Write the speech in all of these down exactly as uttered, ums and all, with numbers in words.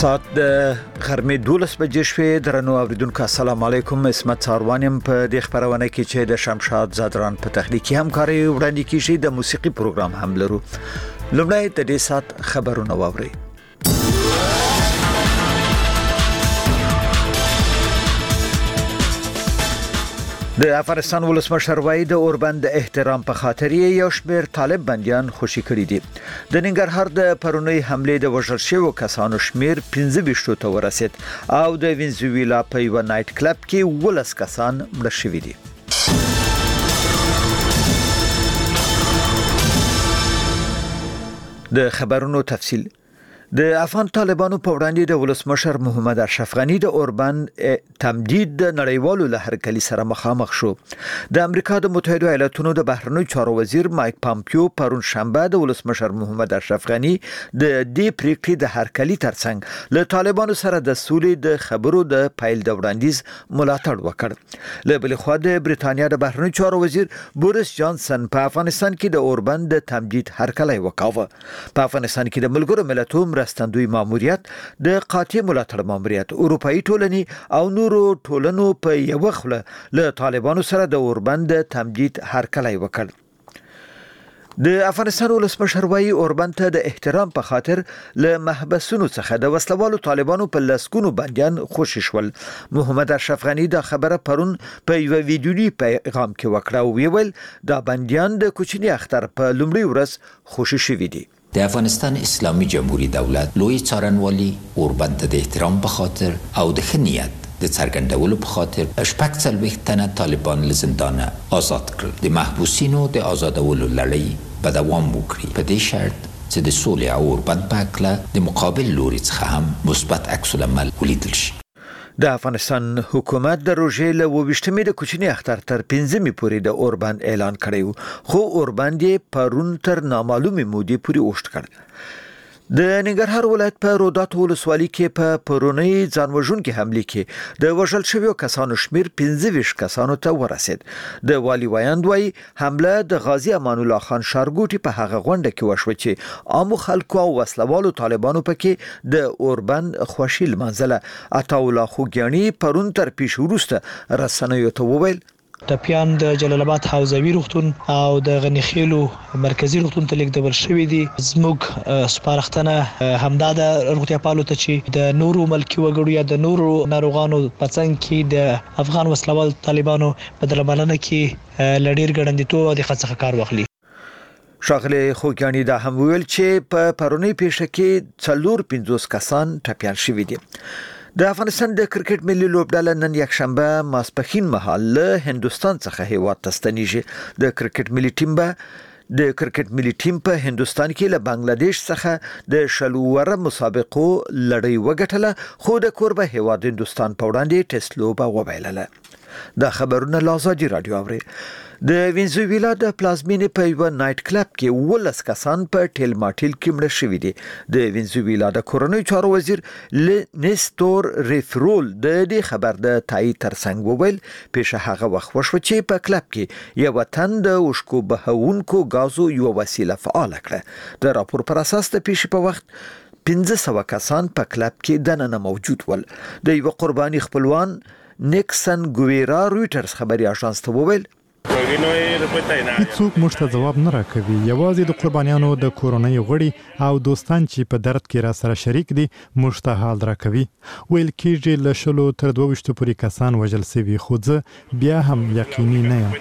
ساعت د غرمې دولس بجې شوې. درنو اوریدونکو السلام علیکم. اسمت ساروانیم په دې خبرونه کې چې د شمشاد زادران په تخنیکی همکاري وړاندې کیږي د موسیقي پروګرام هم لرو. لومړی د دې سات خبرونه واوري. د افغانستان ولسمشر وایي د اوربند د احترام په خاطر یو شمېر طالب بنديان خوشي کړي دي. د ننګرهار د پرونی حمله د وژل شویو کسانو شمېر پنځه ویشت ته ورسید او د وینزویلا په یو نایټ کلب کې ولس کسان مړه شوي دي. د خبرونو تفصیل. د افغان طالبانو په وړاندې د ولسمشر محمد اشرف غنی د اوربند تمدید د نړیوالو لهرکلي سره مخامخ شو. د امریکا د متحده ایالاتونو د بهرنیو چارو وزیر مایک پامپیو پرون شنبه د ولسمشر محمد اشرف غنی د دې پریکړې د هرکلي ترڅنګ له طالبانو سره د سولې د خبرو د پایل د وړاندیز ملاتړ وکړ. له بل خوا د بریتانیا د بهرنیو چارو وزیر بوریس جانسن په افغانستان کې د اوربند د تمدید هرکلی وکاوه. په افغانستان کې د ملګرو ملتونو مرستندوی ماموریت د قاطع ملاتړ ماموریت اروپאי ټولنې او نورو ټولنو په یو خله له طالبانو سره د اوربند تمدید هرکلی وکړ. د افغانستان ولسمشر وایي اوربند ته د احترام په خاطر له محبسونو څخه د وسلوالو طالبانو په لسګونو بنديان خوشي شول. محمد اشرف غنی دا خبره پرون په یو ویډیویي پیغام کې وکړه او ویل دا بنديان د کوچني اختر په لومړي ورځ خوشي شوي دي. د افغانستان اسلامی جمهوری دولت لوی څارنوالي اوربند ته د احترام په خاطر او د ښه نیت د څرګندولو په خاطر شپږ څلوېښت تنه طالبان له زندانه آزاد کړل. د محبوسینو د آزادولو لړۍ به دوام وکړي په دې شرط چې د سولې او اوربند په هکله د مقابل لوري څخه هم مثبت عکس العمل ولیدل شي. د افغانستان حکومت د روژې له اوویشتمې د کوچني اختر تر پنځمې پورې د اوربند اعلان کړی خو اوربند یې پرون تر نامعلومې مودې پورې اوږد کړ. د ننګرهار ولایت په رودات ولسوالۍ کې په پرونی ځانوژونکې حملې کې د وژل شویو کسانو شمېر پنځه ویشت کسانو ته ورسید. د والي ویاند وایي حمله د غازی امان الله خان ښارګوټي په هغه غونډه کې وشوه چې عامو خلکو او وسلوالو طالبانو پکې د اوربند خوښي لمانځله. عطاالله خوږیاڼي پرون تر پیښې وروسته رسنیو ته وویل ټپیان د جلال آباد حوزوي روغتون او د غنیخیلو مرکزی روغتون ته لیږدول شوي دي. زموږ سپارښتنه همدا د روغتیا پالو ته چې د نورو ملکي وګړو یا د نورو ناروغانو په څنګ کې د افغان وسلوال طالبانو په درملنه کې لډیر ګړندیتوب او د څخه کار واخلي. ښاغلی خوږیاڼي دا هم ویل چې په پرونی پیښه کې څلور پنځوس کسان ټپیان شوي دي. د افغانستان د کرکټ ملي لوبډله نن یکشنبه ماسپښین مهال له هندستان څخه هیواد ته ستنیږي. د کرکټ ملي ټیم به د کرکټ ملي ټیم په هندستان کې له بنگلاديش څخه د شلوره مسابقو لړۍ وګټله خو د کوربه هیواد هندستان په وړاندې ټیسټ لوبه وبایلله. دا خبرونه لازادي رادیو اوري. د وینزویلا د پلازمینې په یو نایټ کلب کې ولس کسان په ټیل ماټیل کې مړه شوي دي. د وینزویلا د کورنیو چارو وزیر نستور ریفرول د دې خبر د تایید ترڅنګ وویل پیښه هغه وخت وشوه چې په کلب کې یو تن د اوښکو بهونکو غازو یو وسیله فعال کړه. د راپور پر اساس د پیښې په وخت پنځه سوه کسان په کلب کې دننه موجود ول. د یو قرباني خپلوان نیکسن ګویرا رويټرز خبري اژانس ته وویل هیڅوک موږ ته ځواب نه راکوي. یوازې د قربانیانو د کورنۍ غړي او دوستان چې په درد کې را سره شریک دي موږ ته حال راکوي. ویل کېږي له شلو تر دوه ویشتو پورې کسان وژل شوي خو زه بیا هم یقیني نه یم.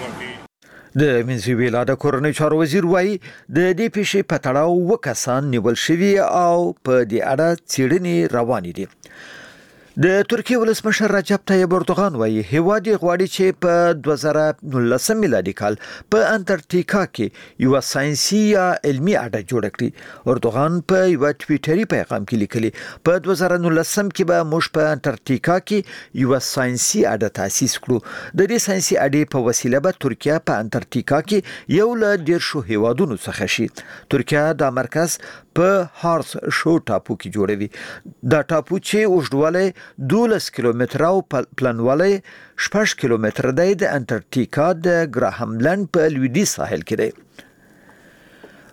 د وینزویلا د کورنیو چارو وزیر وایي د دې پیښې په تړاو اووه کسان نیول شوي او په دې اړه څېړنې روانې دي. د ترکیه ولسمشر رجب طیب اردوغان وایي هیواد یې غواړي چې په دوه زره نولسم میلادي کال په انټارکټیکا کې یو ساينسي یا علمي اډه جوړه کړي. اردوغان په یو ټویټري پیغام کې لیکلي په دوه زره نولسم کې به موږ په انټارکټیکا کې یو ساينسي اډه تاسیس کړو. د دې ساينسي اډې په وسیله به ترکیه په انټارکټیکا کې یو له ډیرشو هیوادونو څخه شي. ترکیه دا مرکز په هارس شو ټاپو کې جوړوي. دا ټاپو چې اوږدوالی دولس کیلومتره او پلنوالی شپږ کیلومتره دی د انټارکټیکا د ګراهام لینډ په لویدیځ ساحل کې دی.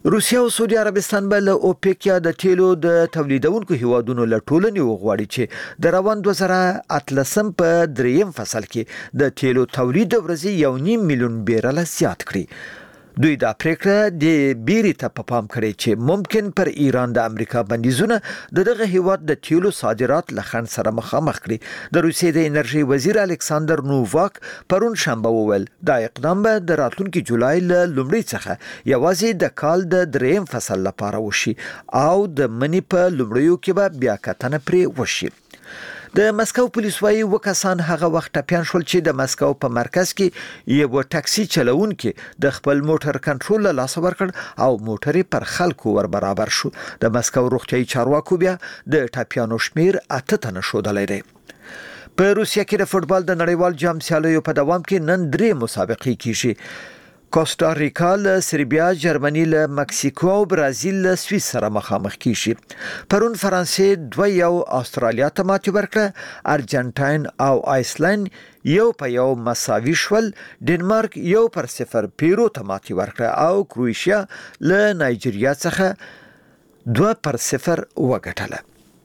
روسیه او سعودي عربستان به له اوپک یا د تیلو د تولیدونکو هیوادونو له ټولنې وغواړي چې د روان دوه زره اتلسم په دریم فصل کې د تیلو تولید ورځې یو نیم میلیون بیرله زیات کړي. دوی دا پریکړه د بیري ته په پام کړی چې ممکن پر ایران د امریکا بندیزونه د دغه هیواد د تیلو صادرات له خنډ سره مخامخ کړي. د روسیې د انرژي وزیر الکساندر نوواک پرون شنبه وویل دا اقدام به د راتلونکي جولای له لومړۍ څخه یوازې د کال د دریم فصل لپاره وشي او د منی په لومړیو کې به بیا کتنه پرې وشي. د مسکو پولیس وايي وکسان هغه وخت ټپيان شول چې د مسکو په مرکز کې یو ټاکسي چلوونکي د خپل موټر کنټرول له لاس ورکړ او موټر پر خلکو ور برابر شو. د مسکو روغتيایي چارواکو بیا د ټپيانو شمیر اته تنه شودلې دی. په روسیه کې د فوتبال د نړیوال جام سیالیو په دوام کې نن درې مسابقې کیږي. کوستاریکا له سربیا، جرمني له مکسیکو او برازیل له سویس سره مخامخ کیږي. پرون فرانسې دوه یو استرالیا ته ماتې ورکړه، ارجنټاین او آیسلند یو په یو مساوي شول، ډنمارک یو پر صفر پیرو ته ماتې ورکړه او کروشیا له نایجیریا څخه دوه پر صفر وګټله.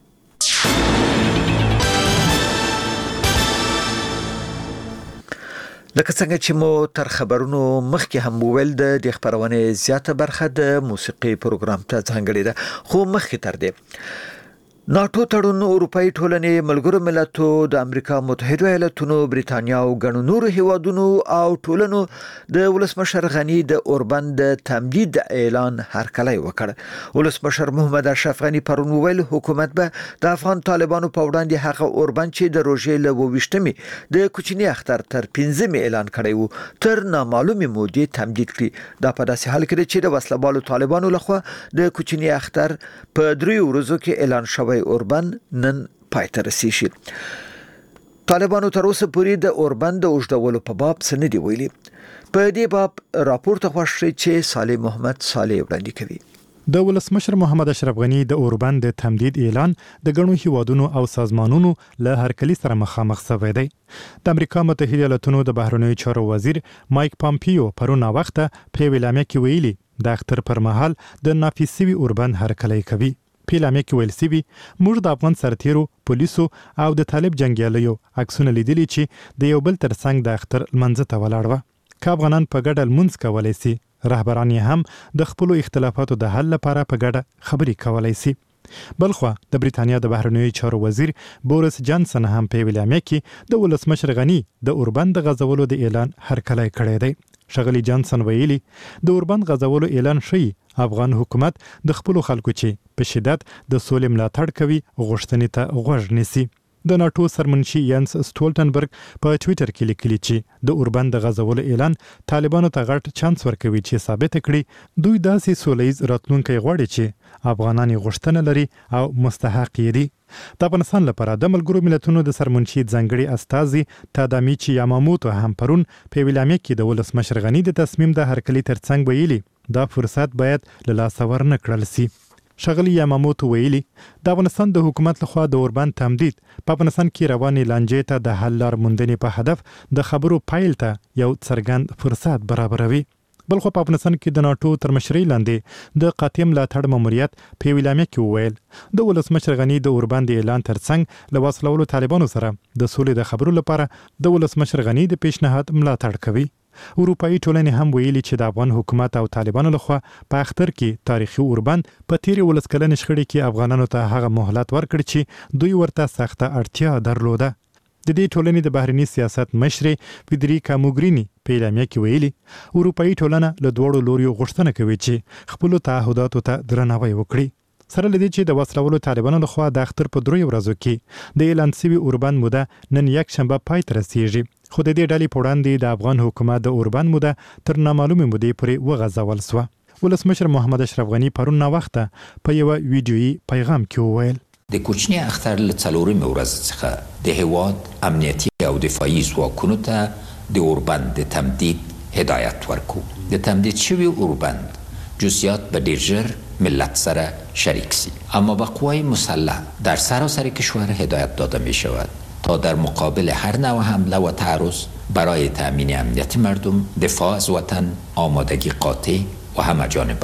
لکه څنګه چې مو تر خبرونو مخکې هم وویل د دې خبرونې زیاته برخه د موسیقي پروګرام ته ځانګړې ده، خو مخکې تر دې ناتو تړون، اروپאי ټولنې، ملګرو ملتو، د امریکا متحده ایالاتونو، بریتانیا او ګڼو نورو هیوادونو او ټولنو د ولسمشر غنی د اوربند د تمدید اعلان هرکلی وکړ. ولسمشر محمد اشرف غنی پرون وویل حکومت به د افغان طالبانو په وړاندې هغه اوربند چې د روژې له ویشتمې د کوچني اختر تر پنځمې اعلان کړی وو تر نامعلومې مودې تمدید کړي. دا په داسې حال کې چې د وسلوالو طالبانو لخوا د کوچني اختر په دریو ورځو کې اعلان شوی اوربند نن پای ته رسیږي. طالبانو تر اوسه پورې د اوربند د اوږدولو په باب څه نه دی ویلي. په دې باب راپور ته خوښ چې صالح محمد صالح وړاندې کوي. د ولسمشر محمد اشرف غنی د اوربند د تمدید اعلان د ګڼو هیوادونو او سازمانونو له هرکلی سره مخامخ شوی دی. د امریکا متحده ایالاتونو د بهرنیو چارو وزیر مایک پامپیو پرون وخته په ویلامه کې ویلي د اختر پر مهال د نافذ اوربند هرکلی کوي. پیلامه کې ویل سوي موږ د افغان سرتیرو، پولیسو او د طالب جنگیالیو عکسونه لیدلي چې د یو بل تر څنګ د اختر منځ ته ولاړ و. که افغانان په ګډه لمونځ کولی سي، رهبران یې هم د خپلو اختلافاتو د حل لپاره په ګډه خبرې کولی سي. بلخوا د بریتانیا د بهرنیو چارو وزیر بوریس جانسن هم په ویلامه کې د ولسمشر غنی د اوربند غځولو د اعلان هرکلی کړی دی. شغلی جانسن ویلي د اوربند غځولو اعلان شوی افغان حکومت د خپل خلکو چې په شدت د سولې ملاتړ کوي غوښتنې ته غوږ نیسي. د ناتو سرمنشي ینس سټولټنبرګ په ټوئیټر کې لیکلي چې د اوربند غځولو اعلان طالبانو ته غټ چانس ورکوي چې ثابت کړي دوی داسې سولهییز راتلونکی غواړي چې افغانان غوښتنه لري او مستحق دي. د افغانستان لپاره د ملګرو ملتونو د سرمنشي ځانګړي استازي تادامیچی یاماموتو هم پرون په ویلامه کې د ولسمشر غنی د تصمیم د هرکلی ترڅنګ ویلي دا فرصت باید له لاسه ورنه کړل سي. شغلی یاماموتو ویلي د افغانستان د حکومت لخوا د اوربند تمدید په افغانستان کې روانې لانجې ته د حل لار موندنې په هدف د خبرو پایل ته یو څرګند فرصت برابروي. بلخو په افغانستان کې د ناتو تر مشرۍ لاندې د قاطع ملاتړ ماموریت په ویلامه کې وویل د ولسمشر غنی د اوربند اعلان ترڅنګ له وسلوالو طالبانو سره د سولې د خبرو لپاره د ولسمشر غنی د پیشنهاد ملاتړ کوي. اروپאי ټولنې هم ویلي چې د افغان حکومت او طالبانو لخوا په اختر کې تاریخي اوربند په تیرې ولس کلنې شخړې کې افغانانو ته هغه مهلت ورکړ چې دوی ورته سخته اړتیا درلوده. د دې ټولنې د بهرني سیاست مشرې فیدریکا موګرینی په اعلامیه کې ویلي اروپאי ټولنه له دوړو لوريو غوښتنه کوي چې خپل تعهداتو ته درناوی وکړي. سره لدی چې د وسلوالو طالبانو لخوا د اختر په دریو ورځو کې د اعلان شوی اوربند موده نن یک شنبه پای ته رسیږي. خو د دې ډلې په وړاندې د افغان حکومت د اوربند موده تر نامعلومې مودې پورې وغځول شوه. ولسمشر محمد اشرف غنی پرون وخته په یو ویډیویي پیغام کې وویل د کوچني اختر له څلورمې ورځې څخه د هیواد امنیتي او دفاعي ځواکونو ته د اوربند د تمدید هدایت ورکو. د تمدید شوی اوربند جزئیات به ډیر ژر ملت سره شریک سی، اما به قوای مسلح در سراسر کشور هدایت داده می شود تا در مقابل هر نوع حمله و تعرض برای تأمین امنیت مردم، دفاع از وطن آمادگی قاطع و همه جانبه را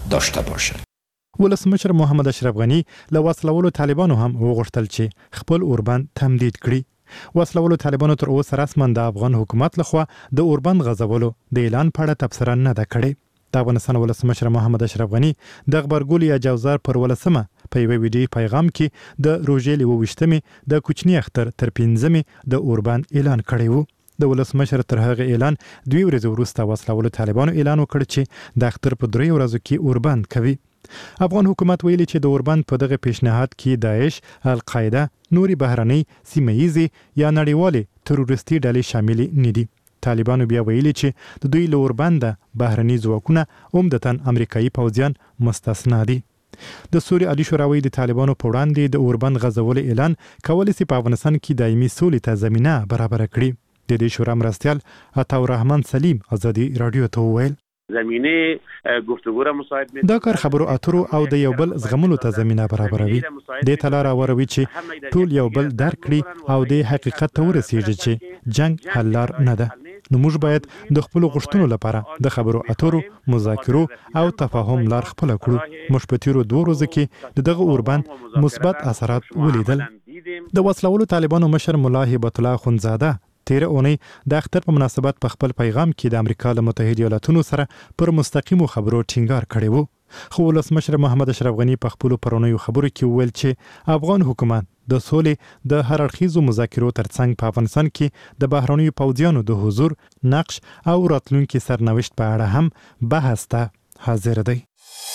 داشته باشد. ولسمشر محمد اشرف غنی له وسلوالو طالبانو هم وغوښتل چې خپل اوربند تمدید کړي. وسلوالو طالبانو تر اوسه رسما د افغان حکومت لخوا د اوربند غځولو د اعلان په اړه تبصره نه ده کړې. د افغانستان ولسمشر محمد اشرف غنی د خبرګول یا جوزار پر ولسمه په یو ویډیو پیغام کې د روژې له وشتمې د کوچنی اختر تر پنځمې د اوربند اعلان کړی وو. د ولسمشر تر هغه اعلان دوی ورځې وروسته وسلوالو طالبانو اعلان وکړ چې د اختر په درې ورځو کې اوربند کوي. افغان حکومت ویلي چې د اوربند په دغه پیشنهاد کې داعش، القاعده، نوري بهرنۍ سیمه‌یزي یا نړیوالې تروریستي ډلې شامل نه دي. طالبانو بیا ویلي چې د دوی له اوربند بهرني ځواکونه عمدتاً امریکایي پوځیان مستثنا دي. د سوري عالی شوراوي د طالبانو په وړاندې د اوربند غځولو اعلان کولای شي په افغانستان کې دایمي سولې ته زمينه برابر کړي. د دې شورا مرستيال عطا الرحمن سلیم ازادي رادیو ته وویل زمینه گفتگو را مساعد می دا کار خبرو اترو او د یو بل زغملو ته زمينه برابروي. د تلاره وروي چې ټول یو بل درک کړي او د حقیقت ته ورسیږي چې جنگ حل لار نه ده. نو موږ باید د خپل غوښتنو لپاره د خبرو اترو، مذاکرو او تفاهم لار خپل کړو. موږ په تیرو دوه ورځو کې دغه اوربند مثبت اثرات ولیدل. د وسلوالو طالبانو مشر مولا هبت الله خنزاده تیر اونۍ د اختر په مناسبت په خپل پیغام کې د امریکا له متحده ایالاتونو سره پر مستقیمو خبرو ټینګار کړی وو. خو ولسمشر محمد اشرف غنی په خپل پرونیو خبرو کې وویل چې افغان حکومت د سولې د هر اړخیزو مذاکرو ترڅنګ په افغانستان کې د بهرنیو پوځیانو د حضور، نقش او راتلونکي سرنوشت په اړه هم بحث ته حاضر دی.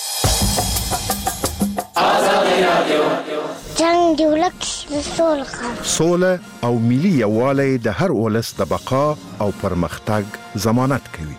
جنگ دی ولک د سولخه سوله او ملي یووالی د هر ولس د بقا او پرمختګ ضمانت کوي.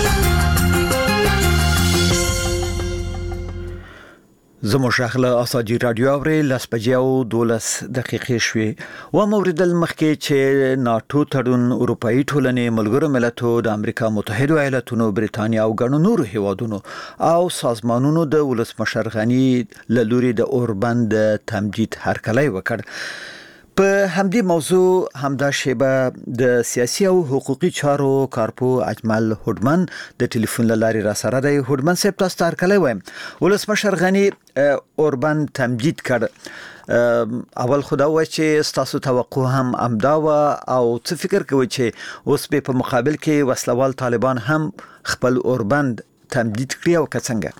زموږ شغله اساجي رادیو اوري لاس بجاو دولس دقیقې شوي و موردل مخکې چې ناتو تړون اروپאי ټولنې ملګرو ملتونو د امریکا متحده ایالاتونو بریتانیا او ګڼو نورو هیوادونو او سازمانونو د ولسمشر غنی له لوري د اوربند تمدید هرکلی وکړ. په همدې موضوع همدا شیبه د سیاسي او حقوقي چارو کارپو اجمل هډمن د ټلیفون لارې را سره دی. هډمن صاحب تاسو ته هرکلی وایم. ولسمشر غنی اوربند تمدید کړ. اول خدا وای چې تاسو توقع هم امدا و او څه فکر کوي چې اوس په مقابل کې وسلوال طالبان هم خپل اوربند تمدید کړی او څنګه؟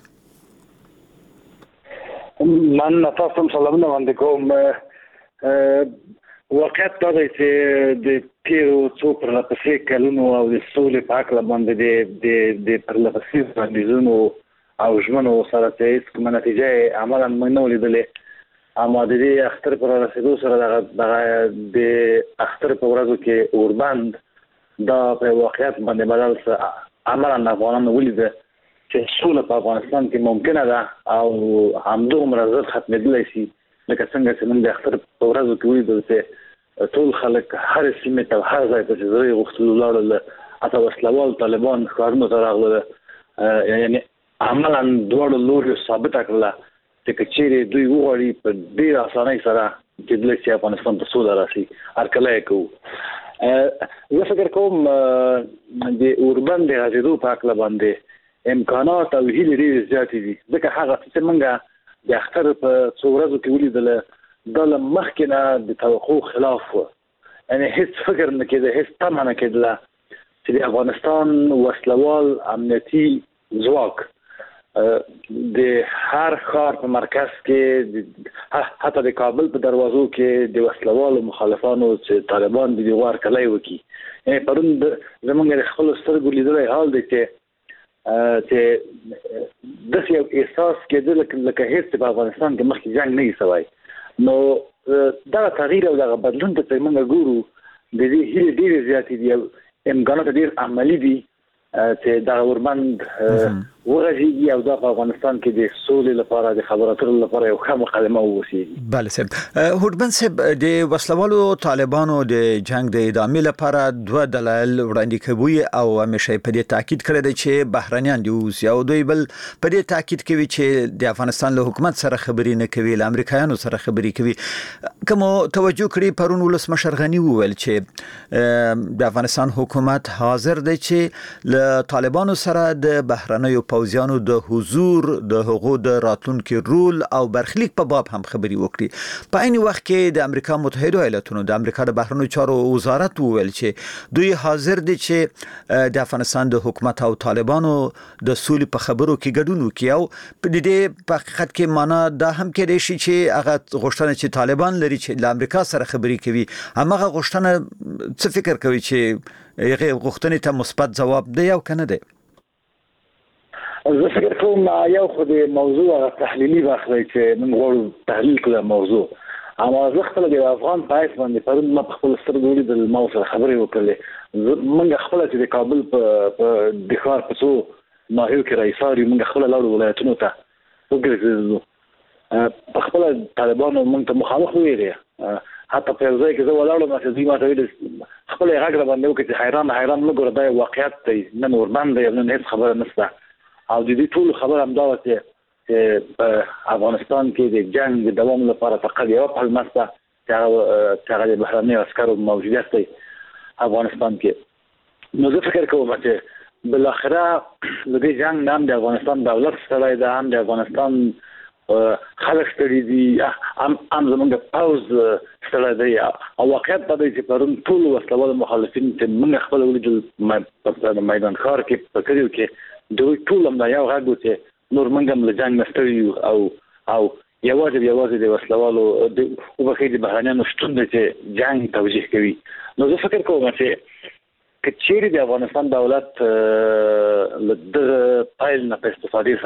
من تاسو سلامونه باندې کوم. واقعیت دا دی چې د تیرو څو پرلپسې کلونو او د سولې په هکله باندې د د پرلپسې وړاندیزونو او ژمنو سره چې هېڅ کومه نتیجه یې عملاً موږ نه ولیدلې. اما د دې اختر په رارسېدو سره دغه د اختر په ورځو کې اوربند دا په واقعیت باندې بدل څه عملاً افغانانو ولیده چې سوله په افغانستان کې ممکنه ده او همدومره ژر ختمېدلی شي. لکه څنګه چې موږ د اختر په ورځو کې ولیدل چې ټول خلک هر سیمې ته هر ځای ته چې زړه یې غوښتل ولاړل، حتی وسلوال طالبان ښارونو ته راغلل. یعنې عملاً دواړو لوریو ثابته کړله چې که چیرې دوی وغواړي په ډېر اسانۍ سره کېدلی شي افغانستان ته سوله راشي، هرکلی یې کوو. زه فکر کوم د اوربند د غځېدو په هکله باندې امکانات او هیلې ډېرې زیاتې دي، ځکه هغه څه چې موږ د اختر په څو ورځو کې ولیدله دا له مخکې نه د توقع خلاف و. یعنې هېڅ فکر نه کېده، هېڅ تمه نه کېدله چې د افغانستان وسلوال امنیتي ځواک د هر ښار په مرکز کې حتی د کابل په دروازو کې د وسلوالو مخالفانو چې طالبان د دغو هرکلی وکړي. یعنې پرون زموږ د خپلو سترګو لیدلی حال دی چې چې داسې یو احساس کېده لکه هېڅ په افغانستان کې مخکې جنګ نه وي سوی. نو دغه تغییر او دغه بدلون ته چې موږ ګورو د دې هیلې ډېرې زیاتې دي او امکانات ډېر عملي دي چې دغه اوربند وغځېږي او دا په افغانستان کې د سولې لپاره د خبرو اترو لپاره یو ښه مقدمه واوسېږي. بله صاحب. هډمن صاحب د وسلوالو طالبانو د جنگ د ادامې لپاره دوه دلایل وړاندې کوي او همیشه په دې تاکید کړی دی چې بهرنیان دي اوسي او دوی بل په دې تاکید کوي چې د افغانستان له حکومت سره خبرې نه کوي، له امریکایانو سره خبرې کوي. کوم توجه کړي پرون ولسمشر غنی وویل چې د افغانستان حکومت حاضر دی چې له طالبانو سره د بهرنیو پوځیانو د حضور د حقوقو د راتلونکو رول او برخلیک په باب هم خبري وکړي. په عین وخت کې د امریکا متحده ایالاتونو د امریکا د بهرنیو چارو وزارت وویل چې دوی حاضر دي چې د افغانستان د حکومت او طالبانو د سولې په خبرو کې ګډون وکړي. او په دې په حقیقت کې معنا دا هم کېدای شي چې هغه غوښتنه چې طالبان لري چې د امریکا سره خبري کوي، هغه غوښتنه څه فکر کوي چې هغه غوښتنې ته مثبت جواب دی او کنه دی؟ زه فکر کوم یو خو د موضوع تحلیلي واخلي چې موږ غواړو تحلیل کړو موضوع. اما زه خپل د افغان پایس باندې پرون ما خپل سترګې د مو سره خبرې وکړې. موږ خپل چې د کابل په د ښار په څو ناحیو کې رئیساري موږ خپل لاړو ولایتونو ته وګرځېدو. په خپل طالبانو موږ ته مخالف ویلي، حتی په ځای کې زه ولاړم چې دوی ماته ویل خپل غږ را باندې وکړي چې حیران حیران موږ ګوره دا واقعیت دی، نن ورباندې یو نن هیڅ خبره نشته. او د دې ټول خبره هم دا و چې په افغانستان کې د جنگ د دوام لپاره فقط یو پلمه شته چې هغه د بهرنیو عسکرو موجودیت دی افغانستان کې. نو زه فکر کوم چې بل اخره د دې جنگ نام د افغانستان دولت ستړی ده، هم د افغانستان خلک ستړي دي، هم هم زموږ پوز ستړی دی. او واقعیت دا دی چې پرون ټول وسلوال مخالفین چې موږ خپل ولیدل په میدان ښار کې په کلیو کې دوی ټول هم دا یو غږ و چې نور موږ هم له جنګ نه ستړي یو او او یوازې یوازې د وسلوالو وبخښئ د بهرنیانو شتون دی چې جنګ توجیه کوي. نو زه فکر کوم چې که چیرې د افغانستان دولت له دغه پیل نه په استفادې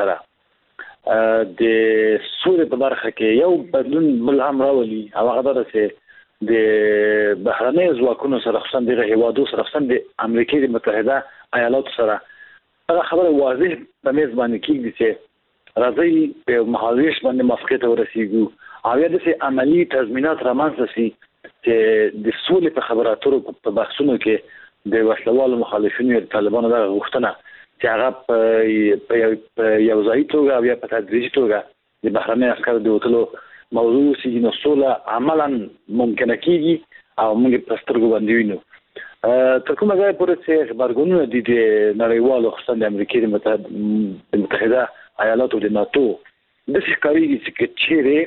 سره د سولې په برخه کې یو بدلون بل هم راولي، او هغه دا چې د بهرنیو ځواکونو سره خصوصا دغه هیوادو سره خصوصا د امریکا متحده ایالاتو سره هغه خبره واضح په میز باندې کېږي چې راځي په مهاجرش باندې موافقه ته ورسیږو، او یا د عملی تضمینات رامنځته شي چې د سولې په خبراتو په بحثونو کې د وسلوالو مخالفینو د طالبانو د غوښتنه چې هغه په یو ځای توګه او یا په تدریجي توګه د بهرنیو عسکرو د وتلو موضوع شي، نو سوله عملا ممکنه کېږي او موږ په سترګو باندې وینو. تر کومه ځای پورې چې خبرګونونه دي د نړیوالو خصوصا د امریکا د متحده ایالاتو د ناتو داسې ښکارېږي چې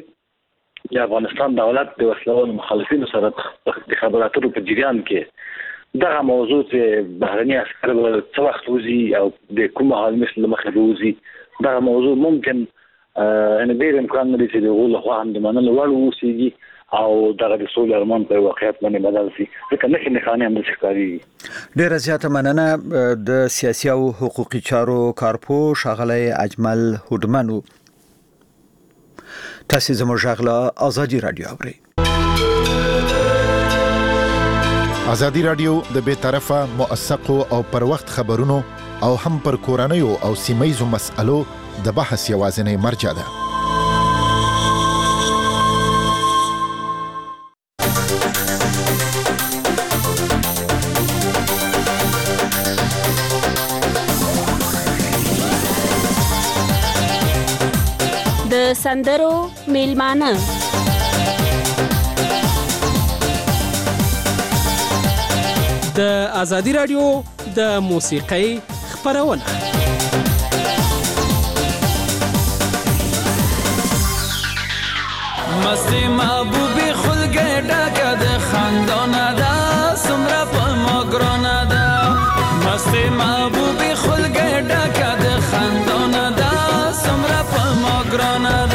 چیرې د افغانستان دولت د وسلوالو مخالفینو سره د خبراتو په جریان کې دغه موضوع چې بهرني عسکر به څه وخت وځي او د کومه حال مثل مخې به وځي، دغه موضوع ممکن ان ډېر امکان لري چې د هغو لخوا هم د منلو وړ واوسېږي او دغه د سولې ارمان په واقعیت باندې بدل شي. ځکه نښې نښانې هم داسې ښکارېږي. ډېره زیاته مننه د سیاسي او حقوقي چارو کارپوه ښاغلی اجمل هوډمن. تاسو زموږ غږ له ازادي رادیو اورئ. ازادي رادیو د بې طرفه موثقو او پر وخت خبرونو او هم پر کورنیو او سیمه‌یزو مسألو د بحث یوازینی مرجع ده. د سندرو میلمانه د ازادي رادیو د موسیقۍ خبرونه. مستی محبوبی خلگه ڈاکا ده خاندانه ده سمرا پا ما گرانه ده. مستی محبوبی خلگه ڈاکا ده خاندانه ده سمرا پا ما گرانه ده.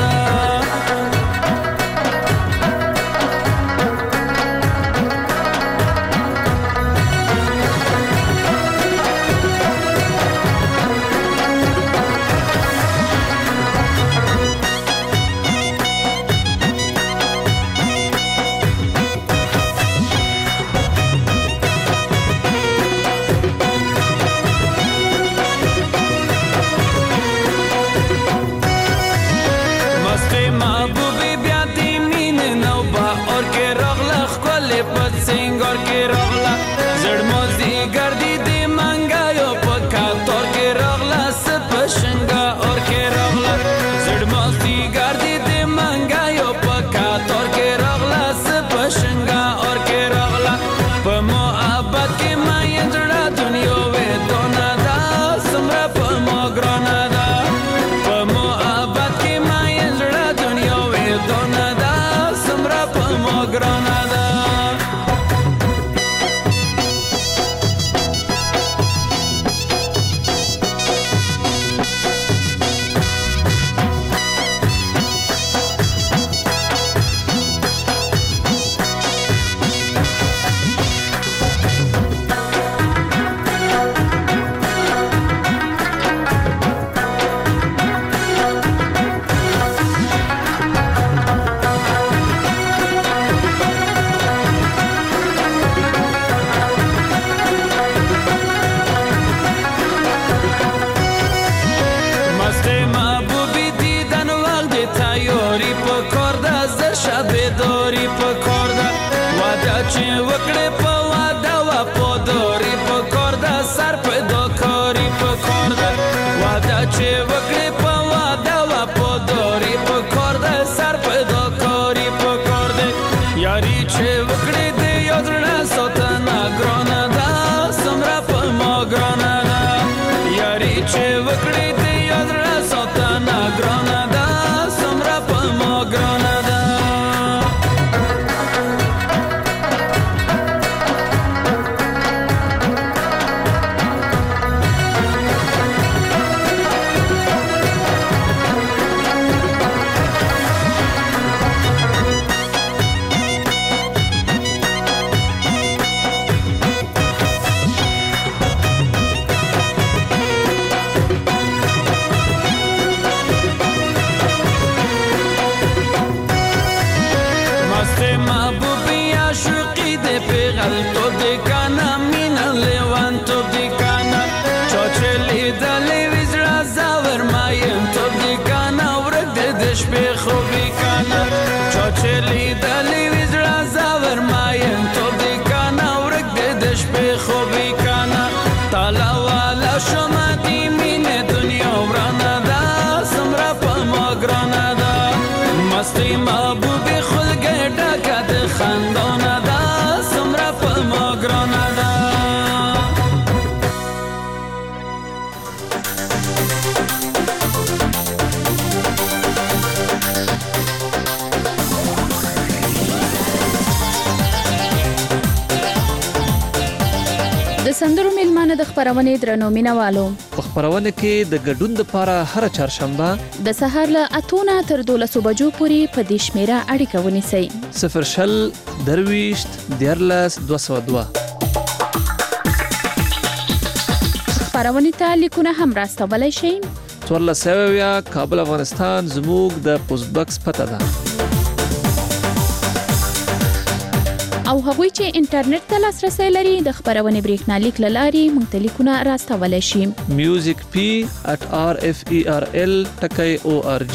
ما ګرانه ده یاري چې وکړې د یاد را ساتنه ګرانه ده څومره په ما ګرانه ده سندرو میلمانه د خبرونه درنو مینوالو په خبرونه کې د ګډون لپاره هر چهارشنبه د سهار له اتونه تر دولسو بجو پورې په دې شمیره اړیکه ونیسئ صفر شل درويشت دیارلس دوه سوه دوه خبرونه ته لیکونه هم راستولای شئ څوارلس سوه اویا کابل افغانستان زموږ د پوسټ باکس پته ده او هغوی چې انټرنیټ ته لاسرسي لري د خبرونه بریښنالیک لاري مونږ ته لیکونه راستولای شي music p at r f e r l dot org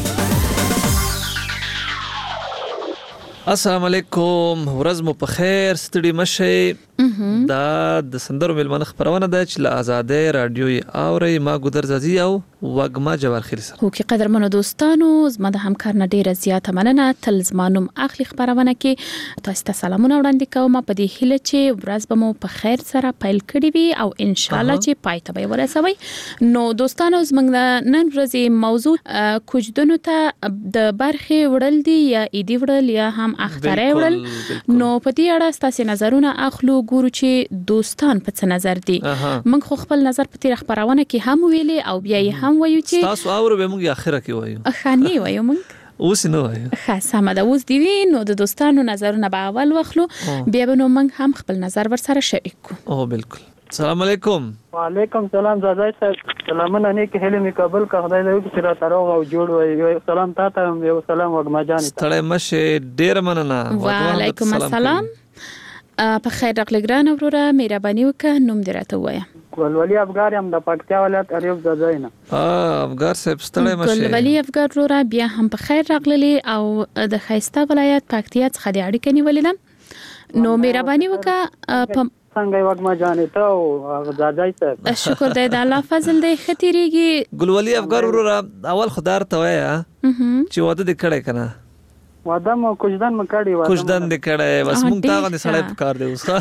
السلام علیکم ورځ مو په خیر ستړي مشه دا د سندرو ملمنه خبرونه ده چې له آزادې رادیو اوري ما ګودر زازي او وګما جوار خیر سره خو کې قدرمنو دوستانو زما د همکار نه ډیره زیاته مننه تل زمانوم اخلي خبرونه کې تاسو ته سلامونه وړاندې کوم په دې هیله چې ورځ به مو په خیر سره پیل کړی وي او ان شاء الله چې پای ته به ورسوي نو دوستانو زمنګ نن ورځې موضوع کوجدونو ته د برخه وړل دي یا ایدي وړل یا هم اختره وړل نو په دې اړه تاسو نظرونه اخلو ګورو چې دوستان په څه نظر دي موږ خو خپل نظر په تیر خبرونه کې هم ویلي او بیا یې هم وایو چې تاسو اورو به موږ اخره کې وایو اخاني وایو موږ اوس نو وایو خاصه مده اوس دی نو د دوستانو نظرونه به اول واخلو بیا به نو موږ هم خپل نظر ورسره شریک کو او بالکل السلام علیکم وعلیکم سلام زادای صاحب سلامونه نیک هلي می قبول کا خدای دې چې را تروغ او جوړ وي سلام تاسو یو سلام وګما جان ستړی مشه ډیر مننه وعلیکم السلام په خیر راغلګران وروره مهرباني وکړه نوم دې راته وایا ګلولي افغان هم د پکتیا ولایت اریوب ځای نه اه افغان صاحب ستړی مشه ګلولي افغان وروره بیا هم په خیر راغللی او د خیسته ولایت پکتیا څخه د اړیکې نیولې نو مهرباني وکړه څنګه وګما جانې ته او زادای صاحب شکر دې د الله فضل دې ختیریږي ګلولي افغان وروره اول خدار ته وایا چې واده دې کړه کنه واده مو کوجدان مو کړی واده کوجدان دې کړه بس مونږ تا غوښنه سړی پکار دی اوس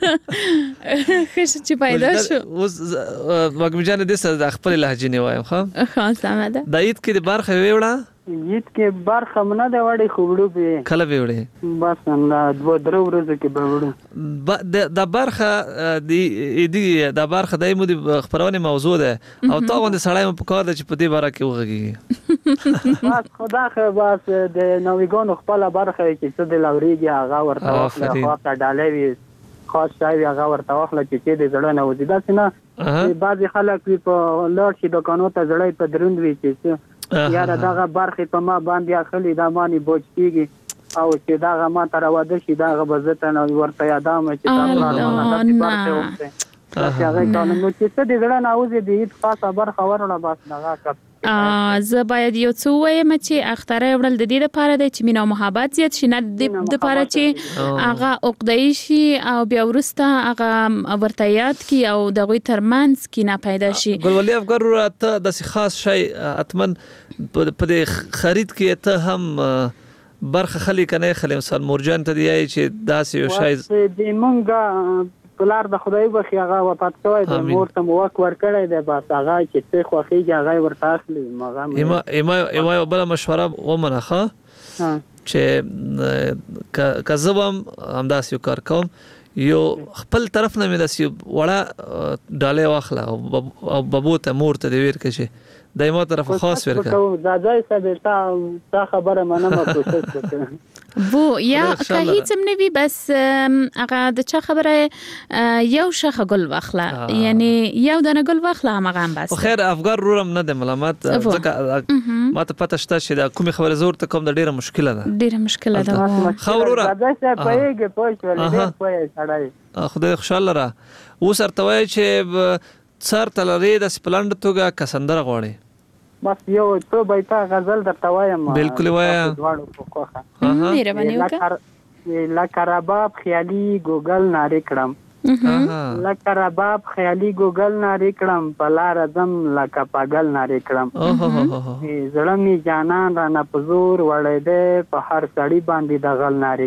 خش چې پیدا شو اوس وګم جان دې سره خپل لهجه نه وایم خو خاص سمده د عید کې د برخه ویوړه عید کې برخه منه د وړي خوړو به کله ویوړې بس نه دوه درو ورځې کې به وړو د برخه د دې د برخه دایمو د خبرونه موضوع ده او تا غوښنه سړی پکار دی چې په دې باره کې وغږیږي بس خدا خو بس د نویګانو خپل برخه کې څه د لوريږي هغه ورته واخله خاطر ډالې وي خاص شای هغه ورته واخله چې د زړه نه وځي دا څنګه بعضي خلک په لوړ شي دکانو ته زړې په دروند وي چې یار دغه برخه په ما باندې اخلي د مانی بوج کیږي او چې دغه ما تر واده شي دغه بزته نه ورته یادام چې تاسو راځي برخه وکړي هغه قانون نو چې د زړه نه وځي د هیڅ خاصه برخه ورنه بس دغه کړ زه باید یو څه وایم چې اختره وړل د دې لپاره دی چې مینا محبت زیات شي نه د لپاره چې هغه عقدې شي او بیا ورسته هغه ورته یاد کی او دغه ترمنځ کې نه پیدا شي ګلولي افغان راته د خاص شی اتمن په خرید کې ته هم برخه خلی کنه خلی مثال مورجان ته دی چې داسې یو شی د مونږه پلار د خدای بخي هغه وفات شوی دی مور ته مو وک ورکړی دی بس هغه چې څه خوښیږي هغه ورته اخلي مغه ایما ایما ایما بل مشوره ومنخه چې کزبم همداس یو کار کوم یو خپل طرف نه مې داسې وړه ډالې واخله او بابو ته مور ته دی ویر کې دایمه طرف خاص ورکړه دا ځای څه تا تا خبره منم کوشش وکړه وو یا که هیڅ هم نه وي بس هغه د چا خبره یو شخه ګل واخله یعنی یو دانه ګل واخله هغه هم بس خو خیر افغان رورم نه د ملامت ځکه ما ته پته شته چې دا کومه خبره زور ته کوم د ډیره مشکله ده ډیره مشکله ده خبره دا څه پېږي پوه شو لږ پوه سړی خدای خوشاله را و سرتوي چې سر تلری د سپلند توګه کسندره غوړي بس یو څو بیت غزل درته وایم بالکل وایا دواړو په کوخه مهرباني وکړه لکه رباب خیالي ګوګل ناری کړم لکه رباب خیالي ګوګل ناری کړم بلار ازم لکه پاگل ناری کړم زړه می جانان را نه پزور وړې ده په هر سړی باندې د غل ناری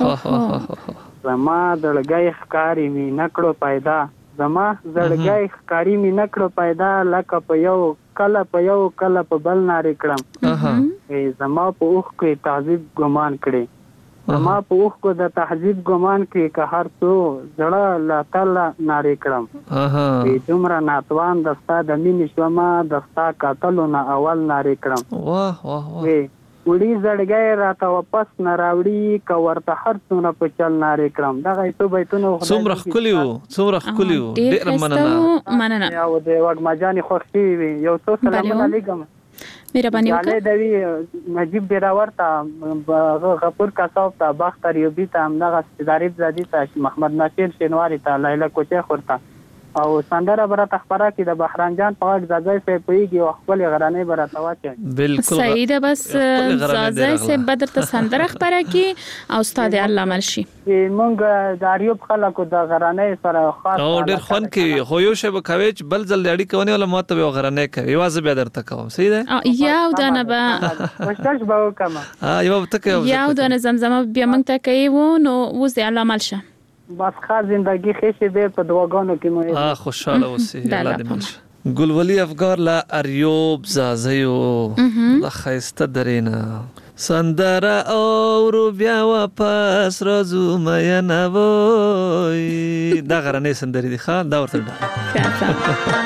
کړم زما دلګي ښکاری می نکړو پیدا زما زړګي ښکاری می نکړو پیدا لکه په یو کله په یو کله په بل ناری کړم زما په اوخ کې تعذيب ګمان کړي زما په اوخ کو د تعذيب ګمان کې که هر څو زړه لا تعالی ناری کړم وی دومره ناتوان دستا د مینې شوما دستا قاتلو نه اول ناری کړم واه واه واه وړي زړګي راته واپس نه راوړي که ورته هر څونه په چل ناری کړم دا غیتو بیتونه څومره خلیو څومره خلیو ډیر مننه مننه یو د وګماجانی خوښي وي یو څو سلام علیکم مهرباني وکړه دوی نجیب بیراور ته غفور کاصاف ته باختر یوبی ته همدغه ستدارب زادی ته محمد ناصر شینواری ته لیلا کوچه خورته او سندره برته خبره کې د بحران جان په وخت ځای په پیږي او خپل غرانې برته واچي بالکل صحیح ده بس ځای سه بدر ته سندره خبره کې او استاد الله مرشي مونږ د اریوب خلکو د غرانې سره خاص او ډېر خوان کې خو یو شی به کوي چې بل ځل اړي کوي ولا ماته به غرانې کوي واځه به درته کوم صحیح ده یو دانه به کوشش به وکم ها یو ته یو دانه زمزمه بیا مونږ ته کوي و نو وځي الله مرشي بس خاص زندگی خیشی به په دواګانو کې مو ها خوشاله اوسې الله دې مل ګلولي افغان لا اریوب زازیو لا خيسته درینا سندره او بیا واپس راځو مې نه وای دا غرنې سندري دي ښا دا ورته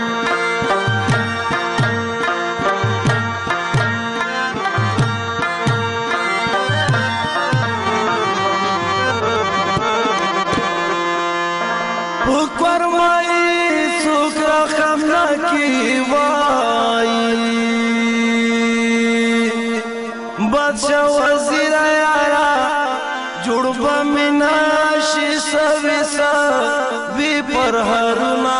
बादशाह वजीर यारा जुड़बा मिना शीशा विसा भी पर हरुना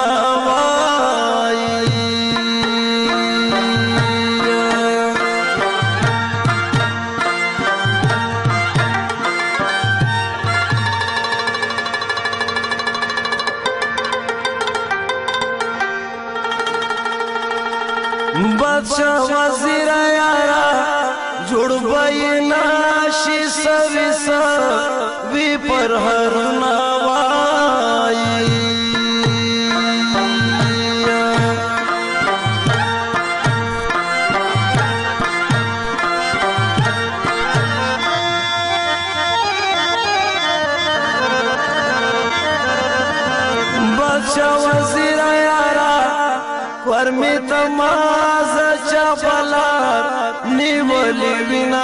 बादशाह वजीर यारा जुड़बाई नाशी सविसा वी पर हर नवाई बादशाह वजीर यारा वर्मी तमाज चपला निवली बिना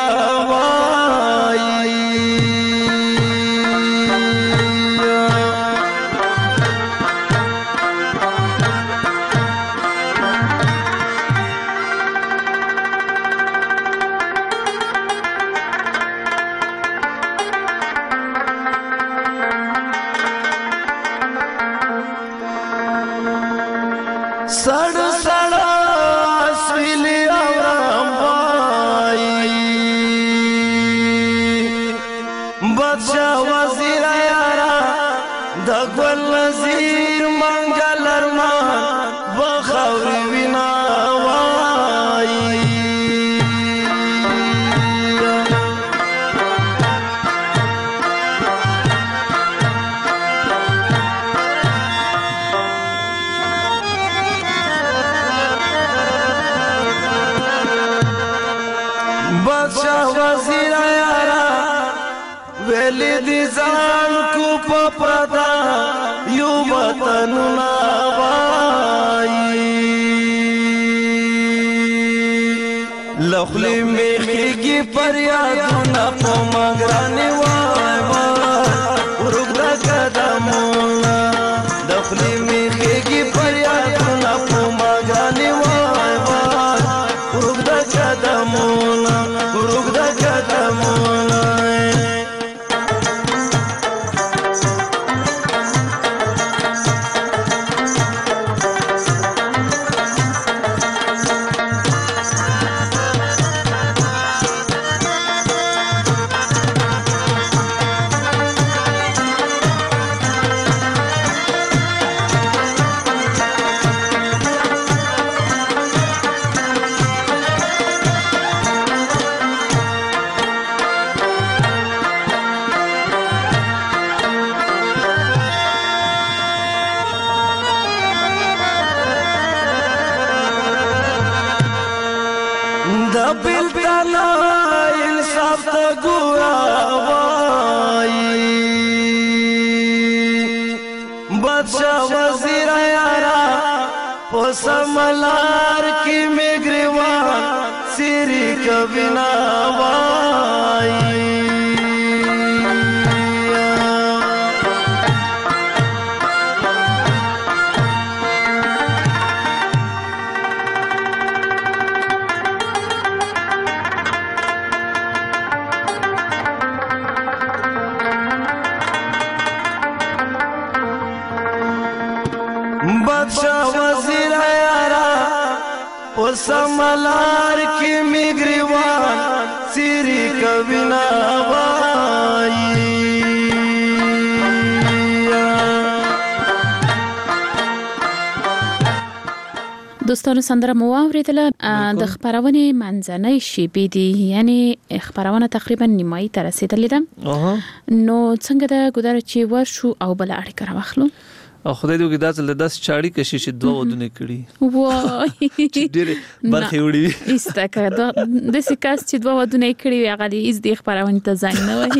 सड़ सड़ा स्विली बादशाह वजीर यारा दगवल नजीर मंगल अरमान बखौरी बिना کړلې دي ځان کو په پردا یو وطنونه وایي لخلی میخیږي فریادونه په مګرانې وای وای ورک د قدمونه لخلی میخیږي فریادونه په مګرانې وای وای ورک د قدمونه ورک د قدمونه समलार की मेघरवान सिरी कभी ना वाई समलार की मिगरीवान सिरी कभी ना वाई دوستانو سندره مو اوریدله د خبرونه منځنۍ شیبې دي یعنی خبرونه تقریبا نیمایي ته رسیدلې ده نو څنګه د ګودر چې ورشو او بل اړیکه راوخلو او خدای دې وکړي دا څل داس چاړي کشي چې دوه ودونه کړي وای ډېر برخه وړي ایستکه دا د سکاس چې دوه ودونه کړي هغه دې از دې خبرونه ته ځان نه وای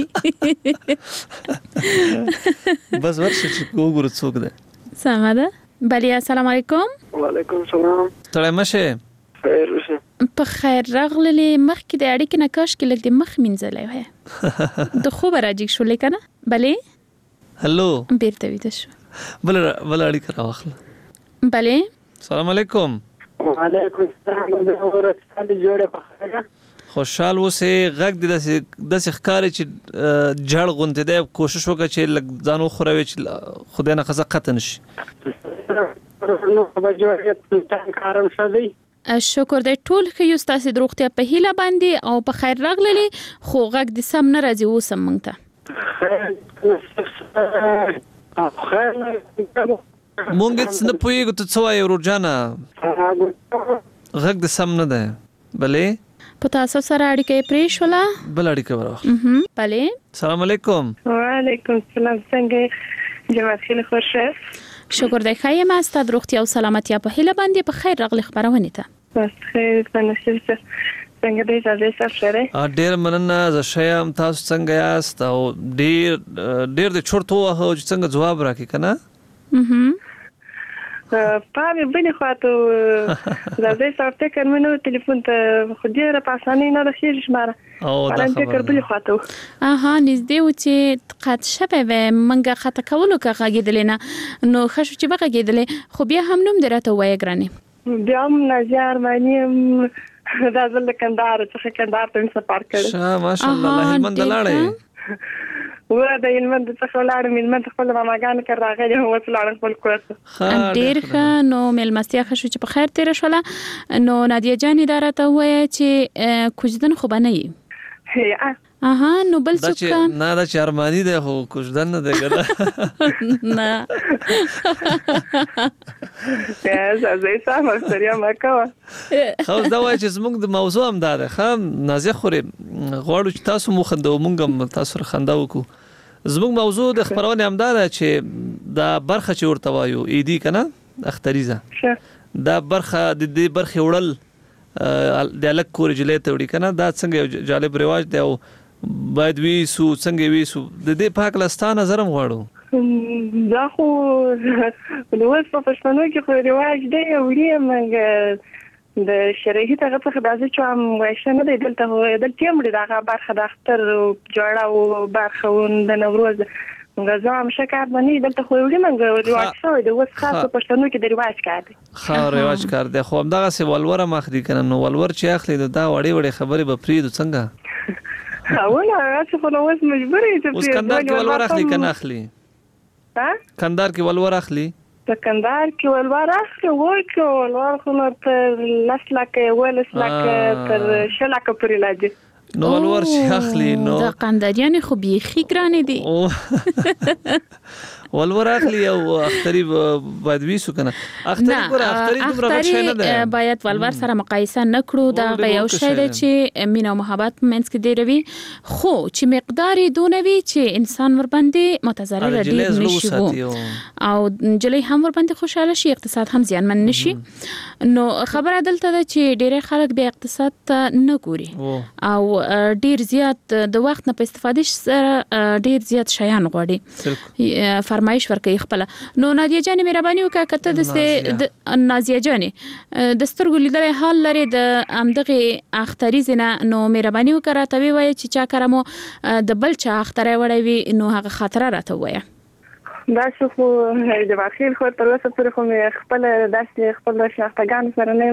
بس ورشه چې وګورو څوک ده سماده بلی السلام علیکم وعلیکم السلام تړای مشه خیر اوسه په خیر راغلې مخکې د اړیکې نه کاش کې لګ د مخ منځلې وای د خو راځي شو لیکنه بلی هلو بیرته ویده شو بل بل اړیکه راوخله بلی السلام علیکم وعلیکم السلام ورحمت جوړه په خیر خوشحال اوسې غږ د داسې ښکاري چې جړ غونډه دی کوشش وکړه چې لږ ځانو خوروي چې خدای نه خزه قطن شي نو په جوړه ته کارم شوی شکر دې ټول خو یو ستاسو دروغتیا په هیله باندې او په خیر راغللی خو غږ د سم نه راځي اوسم مونږ ته مونږ څه نه پوهیږو ته څه وایې ورجانه غږ د سم نه دی بلې په تاسو سره اړیکه پرې شوله بل اړیکه ورغله بلې السلام علیکم وعلیکم السلام څنګه جواب خیلی خوشه شکر دې خایم است دروغتیا او سلامتی په هیله باندې په خیر راغلی خبرونه ته بس خیر تنشل څنګه دې ځای سره ډېر مننه زه شیم تاسو څنګه یاست او ډېر ډېر د چورتو هغه چې څنګه جواب راکې کنه پاره بني خاطو زه سافته کړمنو ټلیفون ته خو ډیره په اسانۍ نه راخېږي شماره او دا خبره بني خاطو اها نږدې و چې قد شپه و منګه خطه کولو کا غېدل نه نو خښ چې بقى غېدل خو بیا هم نوم درته وای ګرانه بیا هم نظر معنی دا زل کندهار څخه کندهار ته سفر کړی شه ماشاءالله الله هلمند لاړې و دا هلمند څخه لاړم هلمند خپل ماماګان کړ راغلی هو څلاړم خپل کور ډیر ښه نو ملمستیا خښ چې په خیر تیر شوله نو نادیه جان اداره ته وای چې کوجدن خو بنئ هي اها نو بل څوک نه دا چارمانی ده خو کوجدن نه ده ګره نه یا زه سم سره ما کوه خو دا وای چې زموږ د موضوع هم دا ده خام نازه خوري غواړو چې تاسو مو خندو مونږ تاسو خندا وکړو زموږ موضوع د خبرونه هم دا ده چې دا برخه چې ورته وایو ایدی کنه اختریزه دا برخه د دې برخه وړل د الک کور جلې ته وړي کنه دا څنګه جالب رواج دی او باید ویسو څنګه ویسو د دې پاک لستانه زرم غواړو دا خو نو اوس په پښتنو کې خو رواج دی وړي موږ د شرعي څخه څخه داسې چې هم وایښه نه دی دلته هو دلته هم لري دغه برخه د اختر جوړه او برخه د نوروز موږ زم شکایت باندې دلته خو وړي موږ رواج شوی د اوس خاص په پښتنو کې د رواج کار دی خا رواج کار دی خو همدغه سی ولور مخدي کنه نو ولور چې اخلي دا وړي وړي خبرې به پریدو څنګه اوله راځي خو نو اوس مجبور یې اوس کندهار کې ولور اخلي کنه اخلي ها کندهار کې ولور اخلي په کندهار کې ولور اخلي وای کې ولور خو نو تر لاس لکه ولس لکه تر شلکه پرې لاږي نو ولور چې اخلي نو د قنداریان خو بيخي ګرانې دي ولور اخلي او اختری باید ویسو کنه اختری ګور اختری دومره بچی نه ده باید ولور سره مقایسه نکړو دا یو شی دی چې مینا او محبت منځ کې دی روي خو چې مقدار دونه وی چې انسان ور باندې متضرر دي نشي او جلی هم ور باندې خوشاله شي اقتصاد هم زیانمن نشي نو خبره دلته ده چې ډېر خلک به اقتصاد ته نه ګوري او ډیر زیات د وخت نه په استفاده سره ډیر زیات شیان غواړي فرمایش ورکړي خپل نو نادیه جان مهرباني وکړه کته د نازیه جان د سترګو لیدل حال لري د امدغه اختریزنه نو مهرباني وکړه ته وی چې چا کرمو د بل چا اختره وړوي نو هغه خطر راته وایي دا شو خو د واخیل خو تر اوسه پورې خو خپل داسې خپل شناختګان سره نه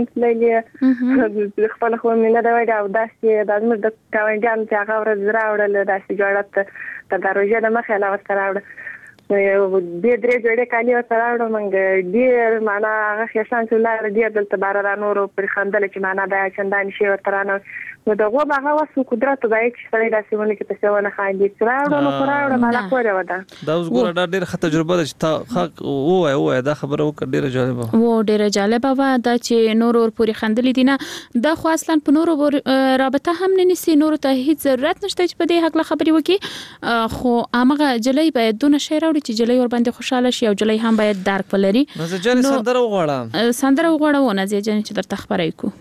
متلګي خپل خو مینه دا وایي او داسې د موږ د کاونګان چې هغه ورځ راوړل داسې جوړت ته دروژه د مخه لا ورته راوړل دې درې جوړې کالي ورته راوړل موږ ډېر معنا هغه خیشان چې لار ډېر دلته بار را نور پر خندل چې معنا دا چندان شي ورته رانه نو دغه هغه واسو قدرت د ایک سره داسې ونه کې څه ونه خاندي راوړل نو راوړل مالا کوله ودا دا اوس ګوره دا ډېر ښه تجربه ده چې حق وای وای دا خبره وکړه ډېر جالبه و ډېر جالبه و دا چې نور اور پوری خندلې دي نه دا خو اصلا په نور رابطه هم نه نسی نور ته هیڅ ضرورت نشته چې په دې حق له خبرې وکي خو هغه جلې باید دونه شی راوړي چې جلې ور باندې خوشاله شي او جلې هم باید درک ولري نو ځان سندره وغواړم سندره وغواړم نه ځان چې درته خبرې کو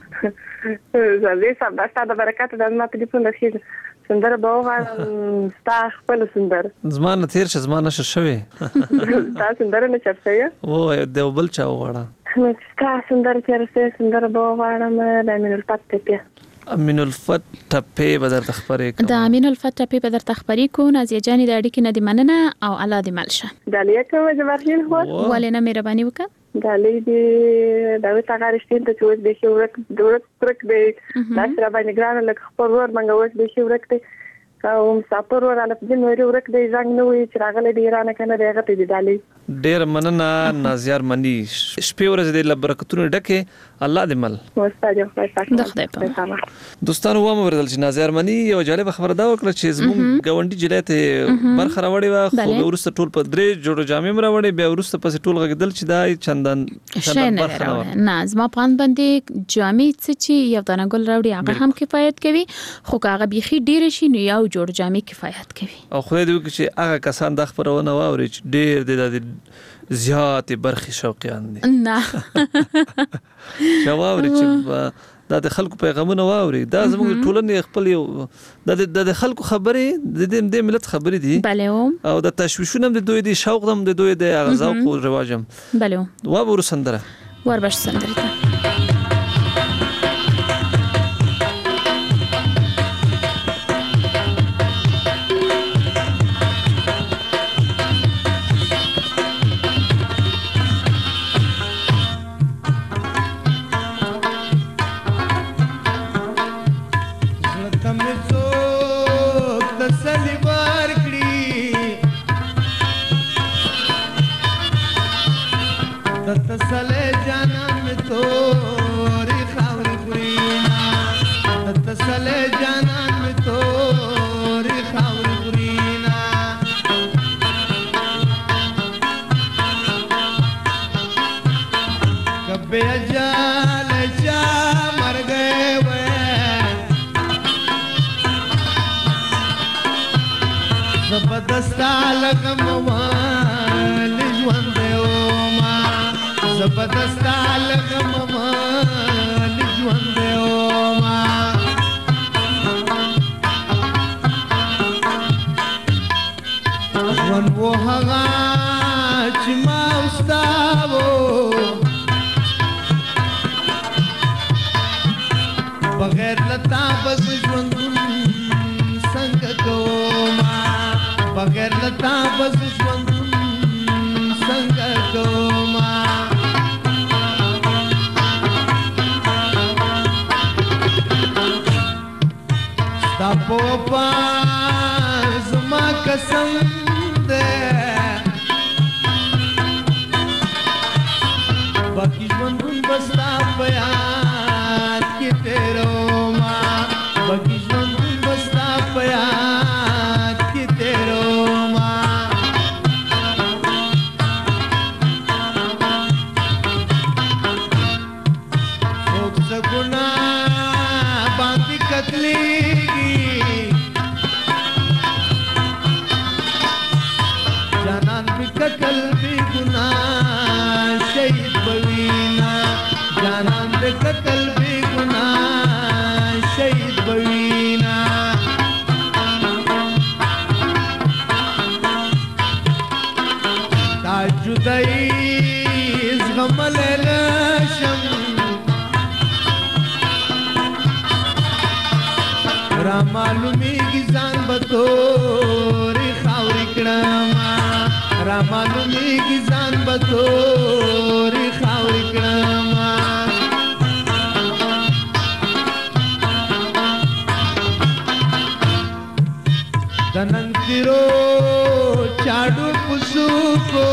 زه سم دا ستاسو برکت د ما ټلیفون راځي سندره به وغواړم ستا خپل سندره زمانه تیر شه زمانه شوي تاسو سندره نه چپسه او د بل چا وغواړم ستا سندره تیر شه سندره به وغواړم د امین الفت ټپه امین الفت ټپه به درته خبرې کوم د امین الفت ټپه به درته خبرې کو نازیه جان د اړیکې نه دی مننه او الله دې ملشه د لیکو جوړین هو ولنه مهرباني وکړه دا لیدي دا وتا غارشتین ته چې د شي ورک د ورک ترک دی دا سره باندې ګران لکه خپل ور منګه وښ د شي ورک دی او مسافر ور علي په نوري ورک دی ځنګ نو وي چې راغله دی ایران کنه دی هغه دی دالي ډیر مننه نازیار منی شپې ورځ د برکتونو ډکه الله دې مل واستاجه د خدای په دوستانو و مو وردل چې نازیار منی یو جالب خبره دا وکړه چې زموږ غونډي جلته برخه راوړی و خو ورسته ټول په درې جوړ جامې راوړی بیا ورسته پس ټول غږدل چې دا چندان چندان برخه نه زما پان باندې جامې څه چې یو دانه ګل راوړي هغه هم کفایت کوي خو هغه بيخي ډیر شي نو یو جوړ جامې کفایت کوي او خو دې وکړي چې هغه کسان د خبرونه واوري چې ډیر د زیات برخي شوقیان دي نه جواب لري چې دا د خلکو پیغامونه واوري دا زموږ ټولنې خپل یو د خلکو خبرې د دې ملت خبرې دي بله او د تشویشونه د دوی د شوق هم د دوی د غزاو او رواجم بله و ور سندره ور بش سندره بغیر لتا بس ژوندون څنګه کوما بغیر لتا بس ژوندون څنګه کوما ستا په وفا زما قسم ده باقی ژوندون بستا په یاد کې تیروما باقی ژوندون بستا په یاد کې تیروما څوک څه ګناه باندې قتلېږي جانان بې قتل بې ګناه شهید بوینا جانان بې قتل بې ګناه شهید بوینا دا جدایي زغملی نشم را معلومیږي ځان به تورې خاورې کړمه را معلومیږي ځان به تورې خاورې کړمه د نن تیرو چاډو پسو کو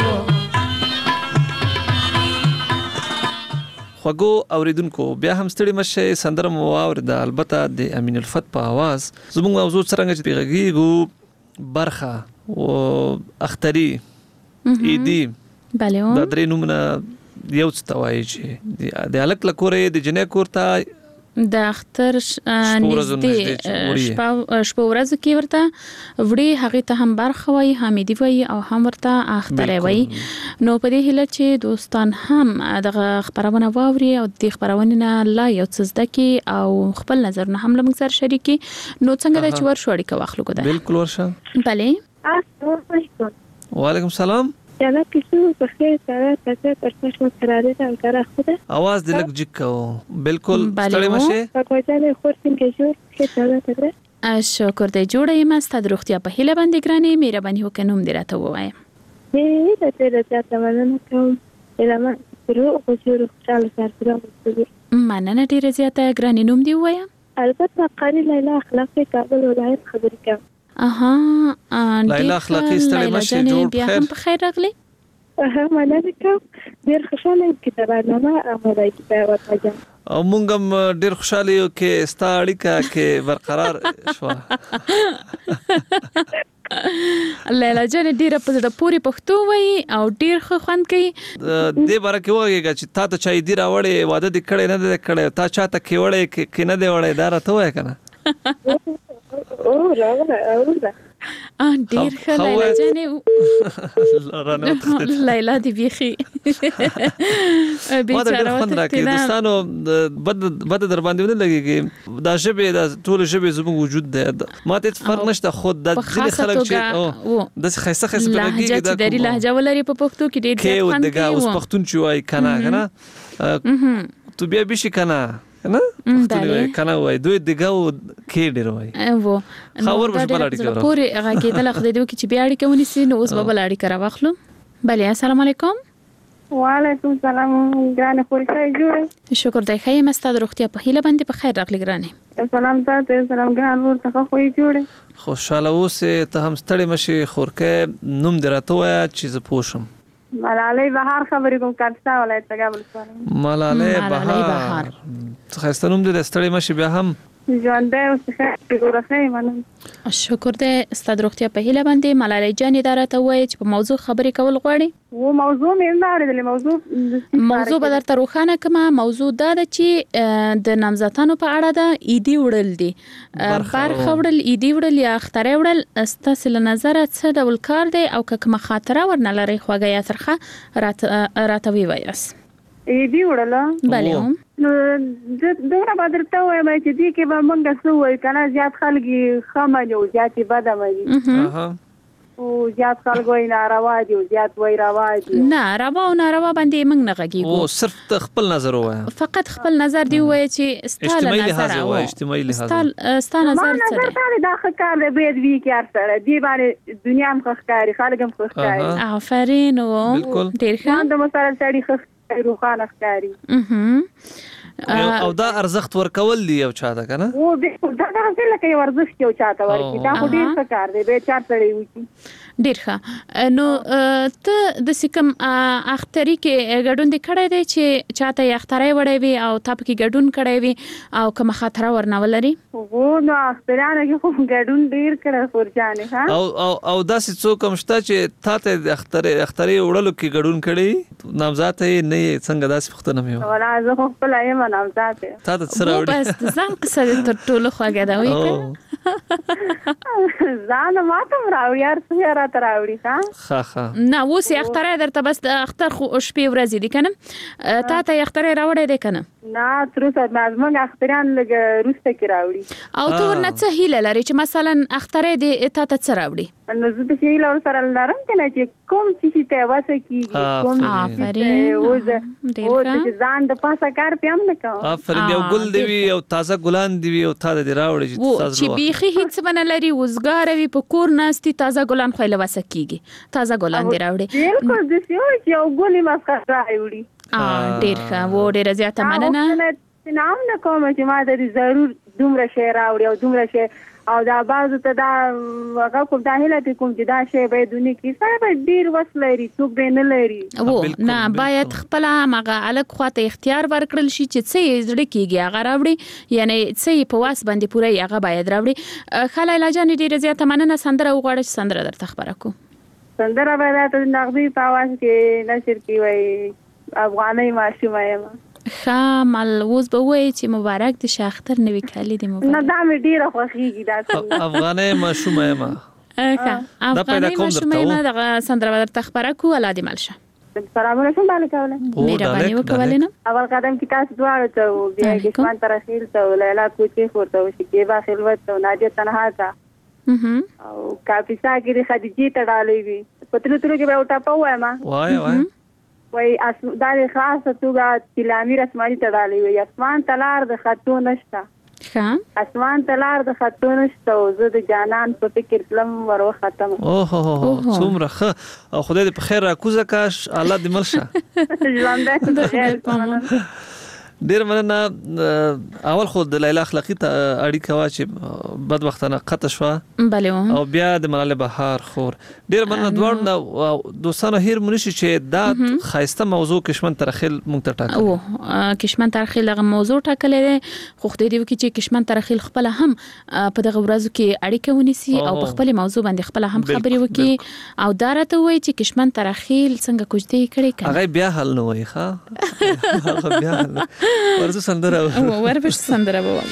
خوږو اوریدونکو بیا هم ستړي مشه سندره مو واورده البته د امین الفت په आवाज زموږ موضوع څنګه چې غږیږو برخه او اختری ایدی بله دا درې نومونه یو څه توایي چې د الک لکورې د جنې کورته د اختر نږدې شپه ورځ کې ورته وړي هغه ته هم برخه وای حمیدی وای او هم ورته اختر وای نو په دې هله چې دوستان هم دغه خبرونه واوري او د خبرونه نه لا یو څه زده کی او خپل نظرونه هم لمږ سره شریکي نو څنګه د چور شوړی کا واخلو کو ده بالکل ورشه بله وعلیکم السلام جانا کیسو بخیر سره تاسو پرتاش مو قراره ده کار خوده आवाज دلک جکو بالکل ستړي مشه په ځای خورتین کې جوړ کې سره تر شکر دې جوړه یم ستاسو د روغتیا په هیله باندې ګرانې مهرباني وکړئ نوم دې راته ووایه دې د دې راته مننه کوم الهام پرو او جوړ خپل سره مننه ډیره زیاته ګرانې نوم دې ووایه البته قاری لیلا اخلاقی کابل ولایت خبرې کوم اها لیلا اخلاقی ستړي مشه جوړ بخیر په خیر راغلی اها مننه کوم ډیر خوشاله یم چې برنامه عملي کیږي ورته او مونږ هم ډیر خوشاله یو کې ستا اړیکه کې برقرار شو لیلا جان ډیره په زړه پوری پښتو وای او ډیر ښه خوند کوي دې باره کې وایي چې تا ته چای دی راوړې واده دې کړې نه دې کړې تا چاته کې وړې کې نه دې وړې دا راته وای کنه او راغله اوله ان ډیر ښه لیلا جان لیلا دی بيخي بیچاره خوند راکې دوستانو بد بد در باندې ونه لګيږي دا شبي دا ټول شبي زموږ وجود ده ما ته فرق نشته خود د ځینې خلک چې د خیسه خیسه لګيږي دا د لهجه ولري په پښتو کې ډیر خوند کوي اوس پښتون چوي کنه کنه تو بیا بشي کنه نه پښتون کنه وای دوی دغه کې ډیر وای وو خبر مش بلاړی کړو پوری هغه کې د لخت دیو کې چې بیا اړیکه ونی سي نو اوس به بلاړی کرا واخلو بله السلام علیکم وعلیکم السلام ګرانه خوري جوړه شکر دای خیم استاد روغتیا په هیله باندې په خیر راغلی ګرانه سلام تاسو سلام ګران ورته خو جوړه خوشاله اوسه ته هم ستړي مشي خورکه نوم درته وای چې ز پوښم ملالۍ بهار خبرې کوم کارستا ولایت تګابل سره ملالۍ بهار خسته نوم دې ستړي مشي بیا هم ژوندې اوسه چې ګورخه منم شکر دې استاد روغتیا په هیله باندې ملالۍ جان اداره ته وای چې په موضوع خبرې کول غواړي و موضوع مې نه اړیدلې موضوع موضوع به درته روښانه کما موضوع دا ده چې د نامزدانو په اړه ده ایدي وړل دي برخه وړل ایدي وړل یا اختر وړل ستاسو له نظر څه ډول کار دی او کومه خاطره ورنلري خوږه یا ترخه راته وی وایس ایدي وړل بله هم نو دغه بدرته وای چې دې کې به مونږ څه وای کنه زیات خلګي خمه جو زیاتې بده مې اها او زیات خلک وایي ناروا دي او زیات وایي روا دي. نه روا او ناروا باندې موږ نه غږیږو. او صرف ته خپل نظر وایه. فقط خپل نظر دی وایي چې ستاله نظر او اجتماعي لحاظ. ستاله نظر څه دی؟ نظر دا ښه کار دی باید وي کار سره دی باندې دنیا هم ښه ښکاري خلک هم ښه ښکاري. آفرین او ډېر ښه. د مسله سړي ښه ښکاري روښانه ښکاري. او دا ارزښت ورکول دی یو چاته کنه او دا دا لکه یو ارزښت یو چاته ورکړي دا خو ډیر ښه کار دی به چار سړی وکړي. ډیر ښه. نو ته د سکم اختری کې ګډون د کړای دی چې چاته یې اختری وړي وي او تاسو کې ګډون کړی وي او کوم خطر ورنول لري؟ وو نو اخترانه کې خو ګډون ډیر کړه فورجانې ها. او او او داسې څوک هم شته چې تاسو د اختری اختری وړلو کې ګډون کړی نامزاد یې نه څنګه داسې پختنه مې و. ولا زه خو خپل یم نامزاد یم. تا ته سره وړي بس ځان قصه تر ټولو خوږه ده وایي. ځان ماته راوړي هر څه راته راوړي ها. ښه ښه. نه اوس یې اختری درته بس د اختر خو شپې ورځې دي کنه تا ته یې اختری راوړی دی کنه؟ نه تر اوسه زموږ اختریان لږ وروسته کې راوړي. او ته ورنه څه هیله لري چې مثلا اختری دې تا ته څه راوړي؟ نو زه د هیله ورسره لرم کنه چې کوم چې ته واسه کیږي کوم آفرین او ځان د پاسه کار پم نه کوم. آفرین یو ګل دی وی او تازه ګلان دی وی او تا دې راوړي چې تاسو چې بیخي هیڅ بنه لري وزګار وی په کور ناستي تازه ګلان خو له واسه کیږي تازه ګلان دی راوړي. بالکل د سیو چې یو ګلې مسخره راوړي. ا ډیر ښه و ډیر زیاته مننه. نام نه کوم چې ما د ضرور دومره شی راوړي او دومره شی او دا بازو ته دا هغه کوم دا هله کوم چې دا شی به دونی کې سره به ډیر وسلري څوک به نه لري. وو نه باید خپل هغه الګ خواته اختیار ورکړل شي چې څه زړه کیږي هغه راوړي یعنی څه په واس باندې پوره هغه باید راوړي. خلای لاجان ډیر زیاته مننه سندره وغواړي سندره درته خبره کو. سندره به د نغدي په आवाज کې نشر کی وای افغاني ماشومه یم. خامل اوس به وای چې مبارک د شاختر نوی کالی دی مبارک. نه دا مې ډیره خوښیږي دا افغاني ماشومه یم. ښه افغاني ماشومه یم دا سندره درته خبره کو الاده ملشه. سلام علیکم باندې کوله. مهرباني وکولې نه. اول قدم کې تاسو دواړه ته بیا کشمان ترخیل ته لیلا کوچی ورته شکیبا خلوت او ناجیه تنها تا. او کاپیسا کې خدیجه تړالې وي. پتلو تلو کې به وټا پوهه ما. وای وای. وای اس دا خاصه توګه تلامیر اسماني تړالې وي اسمان تلار د خطو نشتا. ښه اسمان تلار د خطو نشتا او زه د جانان په فکر کلم ورو ختم. اوه څومره ښه او خدای دې په خیر راکوزه کاش الله دې ملشه. ژوند دې خیر. ډیر مننه. اول خو د لیلا اخلاقی ته اړیکه وا چې بدبختانه قطع شو بله او بیا د ملال بهار خور ډیر مننه دوړ دوستانو هیر منشي چې دا خاصه موضوع کشمن ترخیل مونږ ته ټاکل او کشمن ترخیل هغه موضوع ټاکل دي خو خدای دې وکړي چې کشمن ترخیل خپل هم په دغه ورځو کې اړیکه ونیسي او په خپل موضوع باندې خپل هم خبرې وکړي او دا راته وایي چې کشمن ترخیل څنګه کوجدي کړي کړي هغه بیا حل نه وایي ښا هغه بیا حل ورزو سندره و وربش سندره بوال.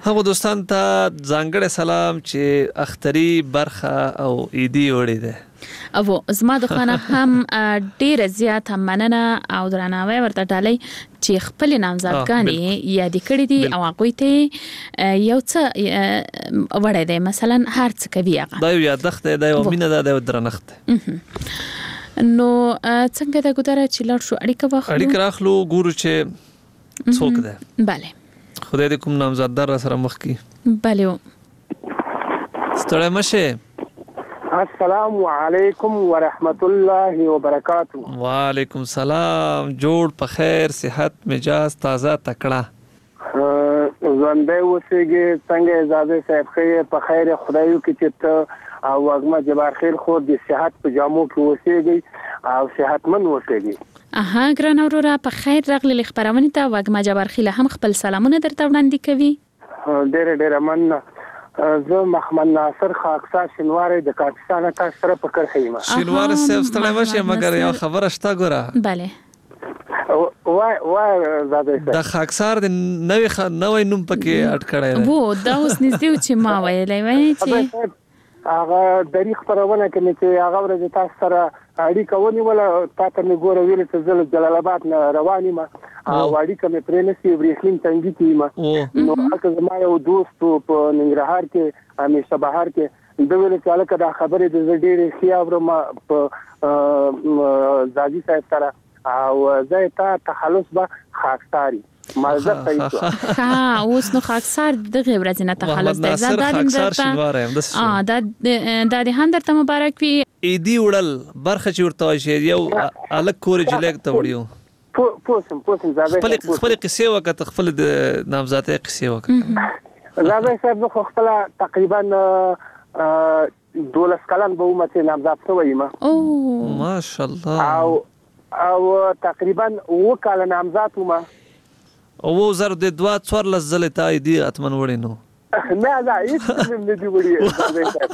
هغه دوستان ته ځانګړی سلام چې اختری برخه او عیدی وړي ده. او زما د خانه هم ډیره زیاته مننه او درناوی ورته ډالۍ چې خپل نامزادګانې یاد کړې دي او هغه ته یو څه وړي دي، مثلا هر څه کوي هغه دا یو یادښت دی، دا یو مینه ده، دا یو درنښت. نو څنګه دا ګذاره چې لړ شو اړیکه واخلو اړیکه راخلو ګورو چې څوک ده. bale خدای دې کوم نامزاددار را سره مخ کی. bale ستړی مشه. السلام علیکم ورحمت الله وبرکاته. وعلیکم السلام. جوړ په خیر، صحت، مزاج تازه تکړه. ژوندۍ اوسېږي. څنګه اجازه صاحب خیر په خیر خدای کې چې ته او وګما جبار خیر خو د صحت په جامو کې اوسېږي او صحتمن اوسېږي. اها ګران اورورا په خیر راغلی خبرونه ته وګما جبار خیر هم خپل سلامونه درته وړاندې کوي. ډېر ډېر مننه. زه محمد ناصر خاکسار شینواری د پاکستان تاسو سره په کرخه یم. شینواری صاحب ستړی مشه مګر یو خبره شته ګوره. bale وای وای زاده د خاکسار د نوې خ... نوې نوم پکې اټ کړی وو دا اوس نږدې چې ما ویلې وای چې هغه دریخ پرونه کې چې هغه ورځ تاسو سره اړیکه ونیوله تاسو مې ګوره ویل چې زه جلال آباد نه روان یم او اړیکه مې پرې نسی ورېښلین څنګه کیما نو هغه زما یو دوست په ننګرهار کې همیشه بهر کې د ویل چې الکه دا خبره د ډېرې خیاورم په زاجی صاحب سره او زه ته تخلص به خاکساری مازه صحیح ها اوس نو خاکسار دغه ورځ نه تخلص دی زه دا درته اه دا د دې هم درته مبارک وي. ایدی وړل برخه چې ورته شي یو الک کور جلیک ته وړیو پوسم پوسم زاوی خپل خپل قصې وکړه خپل د نامزاده قصې وکړه. زاوی صاحب خو خپل تقریبا دولس کلن به ومه چې نامزاد شوی یم. او ماشاءالله. او او تقریبا و کال نامزاد ومه او زر د دوا څوار لزل ته دی اتمن وړي نو نه نه هیڅ نه دی وړي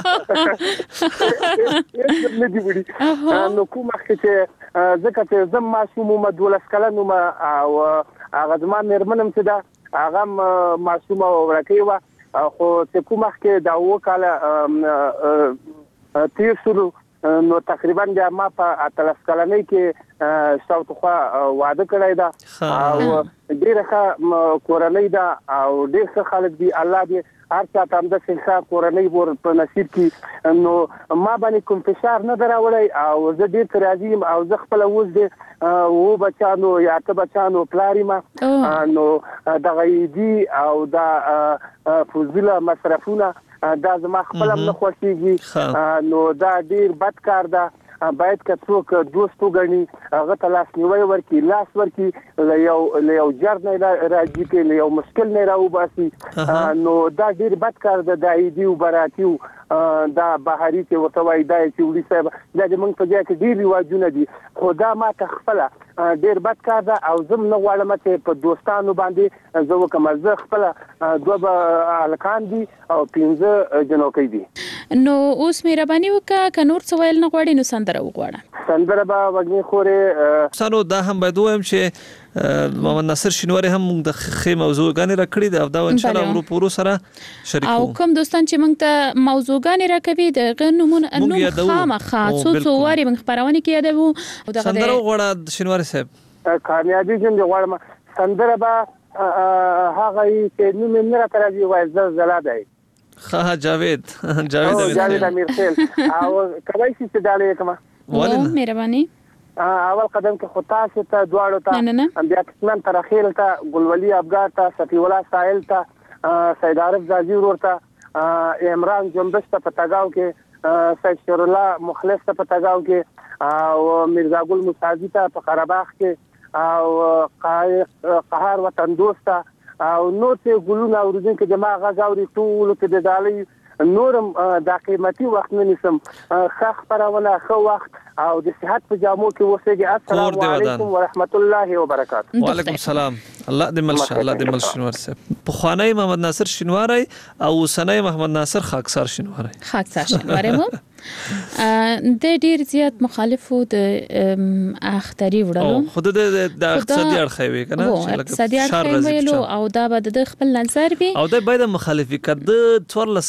نه دی وړي نو کومه چې ځکه چې زم معصوم ما دولس کلن ما او هغه زما مېرمنم چې دا هغه معصومه ورکې و خو چې کومه کې دا و کال تیر شروع نو تقریبا بیا ما په اتلس کلنۍ کې شاوخوا واده کړی دا او ډېره ښه کورنۍ ده او ډېر ښه خلک دي. الله دې هر چا ته همداسې ښه کورنۍ ور په نصیب کړي. نو ما باندې کوم فشار نه ده راوړی او زه ډېر ښه راضي یم او زه خپله اوس د اووه بچیانو یا اته بچیانو پلار یم. نو دغه عیدي او دا فضوله مصرفونه دا زما خپل هم نه خوښیږي. نو دا ډیر بد کار ده. باید که څوک دوست وګڼي هغه ته لاس نیوی ورکړي لاس ورکړي له یو له یو جر نه راځي کې له یو مشکل نه راوباسي. نو دا ډیر بد کار ده. د عیدي او براتي دا بهاري چې ورته وایي دا چې وړي صاحب دا د موږ په ځای کې ډیر رواجونه دي خو دا ما ته خپله ډیر بد کار ده او زه نه غواړم چې په دوستانو باندې زه وکړم. زه خپله دوه هلکان دي او پنځه جنوکۍ دي. نو اوس مهرباني وکړه که نور څه ویل نه غواړې نو سندره وغواړه. سندره به وږمې خورې سانو دا هم باید ووایم چې محمد ناصر شینواری هم موږ د ښې موضوعګانې راکړي دي او دا انشاءالله ورو په ورو سره شریکو. او کوم دوستان چې موږ ته موضوعګانې راکوي د هغه نومونه نوم خامخا څو څو وارې موږ خپرونه کې یادوو. سندره وغواړه شینواری صاحب. کامیابي جون دی غواړم سندره به هغه چې نوم یې نه راته راځي وایي زلزله دی. ښه جاوید جاوید جاوید امیرخیل او کولی شي چې ډالۍ یې کړمه. مهرباني. اول قدم کې خو تاسو ته دواړو ته بیا قسمن ترخیل ته ګلولي افغان ته صفی الله ساحل ته سید عارف زاجی ورور ته عمران جنبش ته پتاګاو کې سید شیر الله مخلص ته پتاګاو کې او مرزا ګل مصاجی ته په قرهباغ کې او قهار وطن دوست او نور څه ګلونه اوریدونکو جما غاوري ټول کې د دالي نورم د قیمتي وخت نه نسم ښه خبرونه ښه وخت او د صحت په جامو کې وسېږي. السلام علیکم ورحمت الله وبرکاته. وعلیکم السلام. الله دې مل الله دې مل شینوار صاحب په خوانی محمد ناصر شینواری او سنای محمد ناصر خاکسار شینواری. خاکسار شینواری مو د ډیر زیات مخالفو د اختری وړلو خود د اقتصادي اړخ وي کنه چې اقتصادي اړخ ویلو او دا به د خپل نظر وي او د باید مخالفي کړه څورلس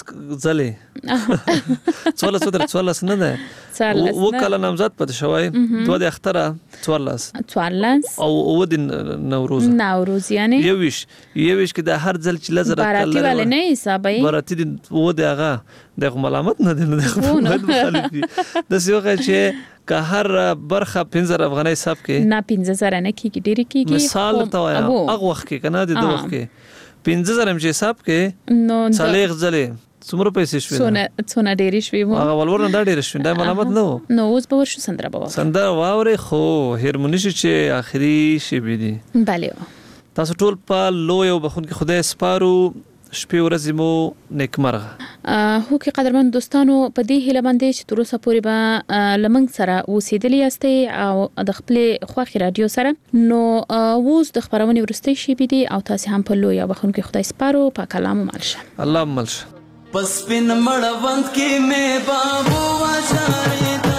ځلې څورلس تر څورلس نه ده وکاله نامزد پد شوی دوه د اختره څورلس څورلس او او د نوروز نوروز یعنی یوش یوش کې د هر ځل چې لزر باراتي ولې نه حسابي باراتي د و دغه د ملامت نه دی نه مخالفي د سیوغه چې که هر برخه پنځه افغانۍ حساب کې نه پنځه زره نه کیږي ډیر کیږي مثال ته وایا هغه وخت کې کنه د دوه وخت کې پنځه زره مې حساب کې نو څلېغ ځلې څومره پیسې شوې څونه څونه ډېری شوې هغه ولور نه دا ډېر شوې دا ملامت نه و نو اوس به ورشو سندره به سندره واورې خو هرمونی شي چې اخري شی بي دي bale تاسو ټول په لوی او بخون کې خدای سپارو شپې ورځې مو نیکمرغه هو کې قدرمن دوستانو په دې هیله باندې چې تر اوسه پورې به لمنګ سره اوسېدلی یاستئ او د خپل خوښي رادیو سره نو اوس د خبرونې ورستۍ شي بي دي او تاسو هم په لوی او بخون کې خدای سپارو په کلام مالشه الله مالشه پس پن مړوند کې مې بابو واشارې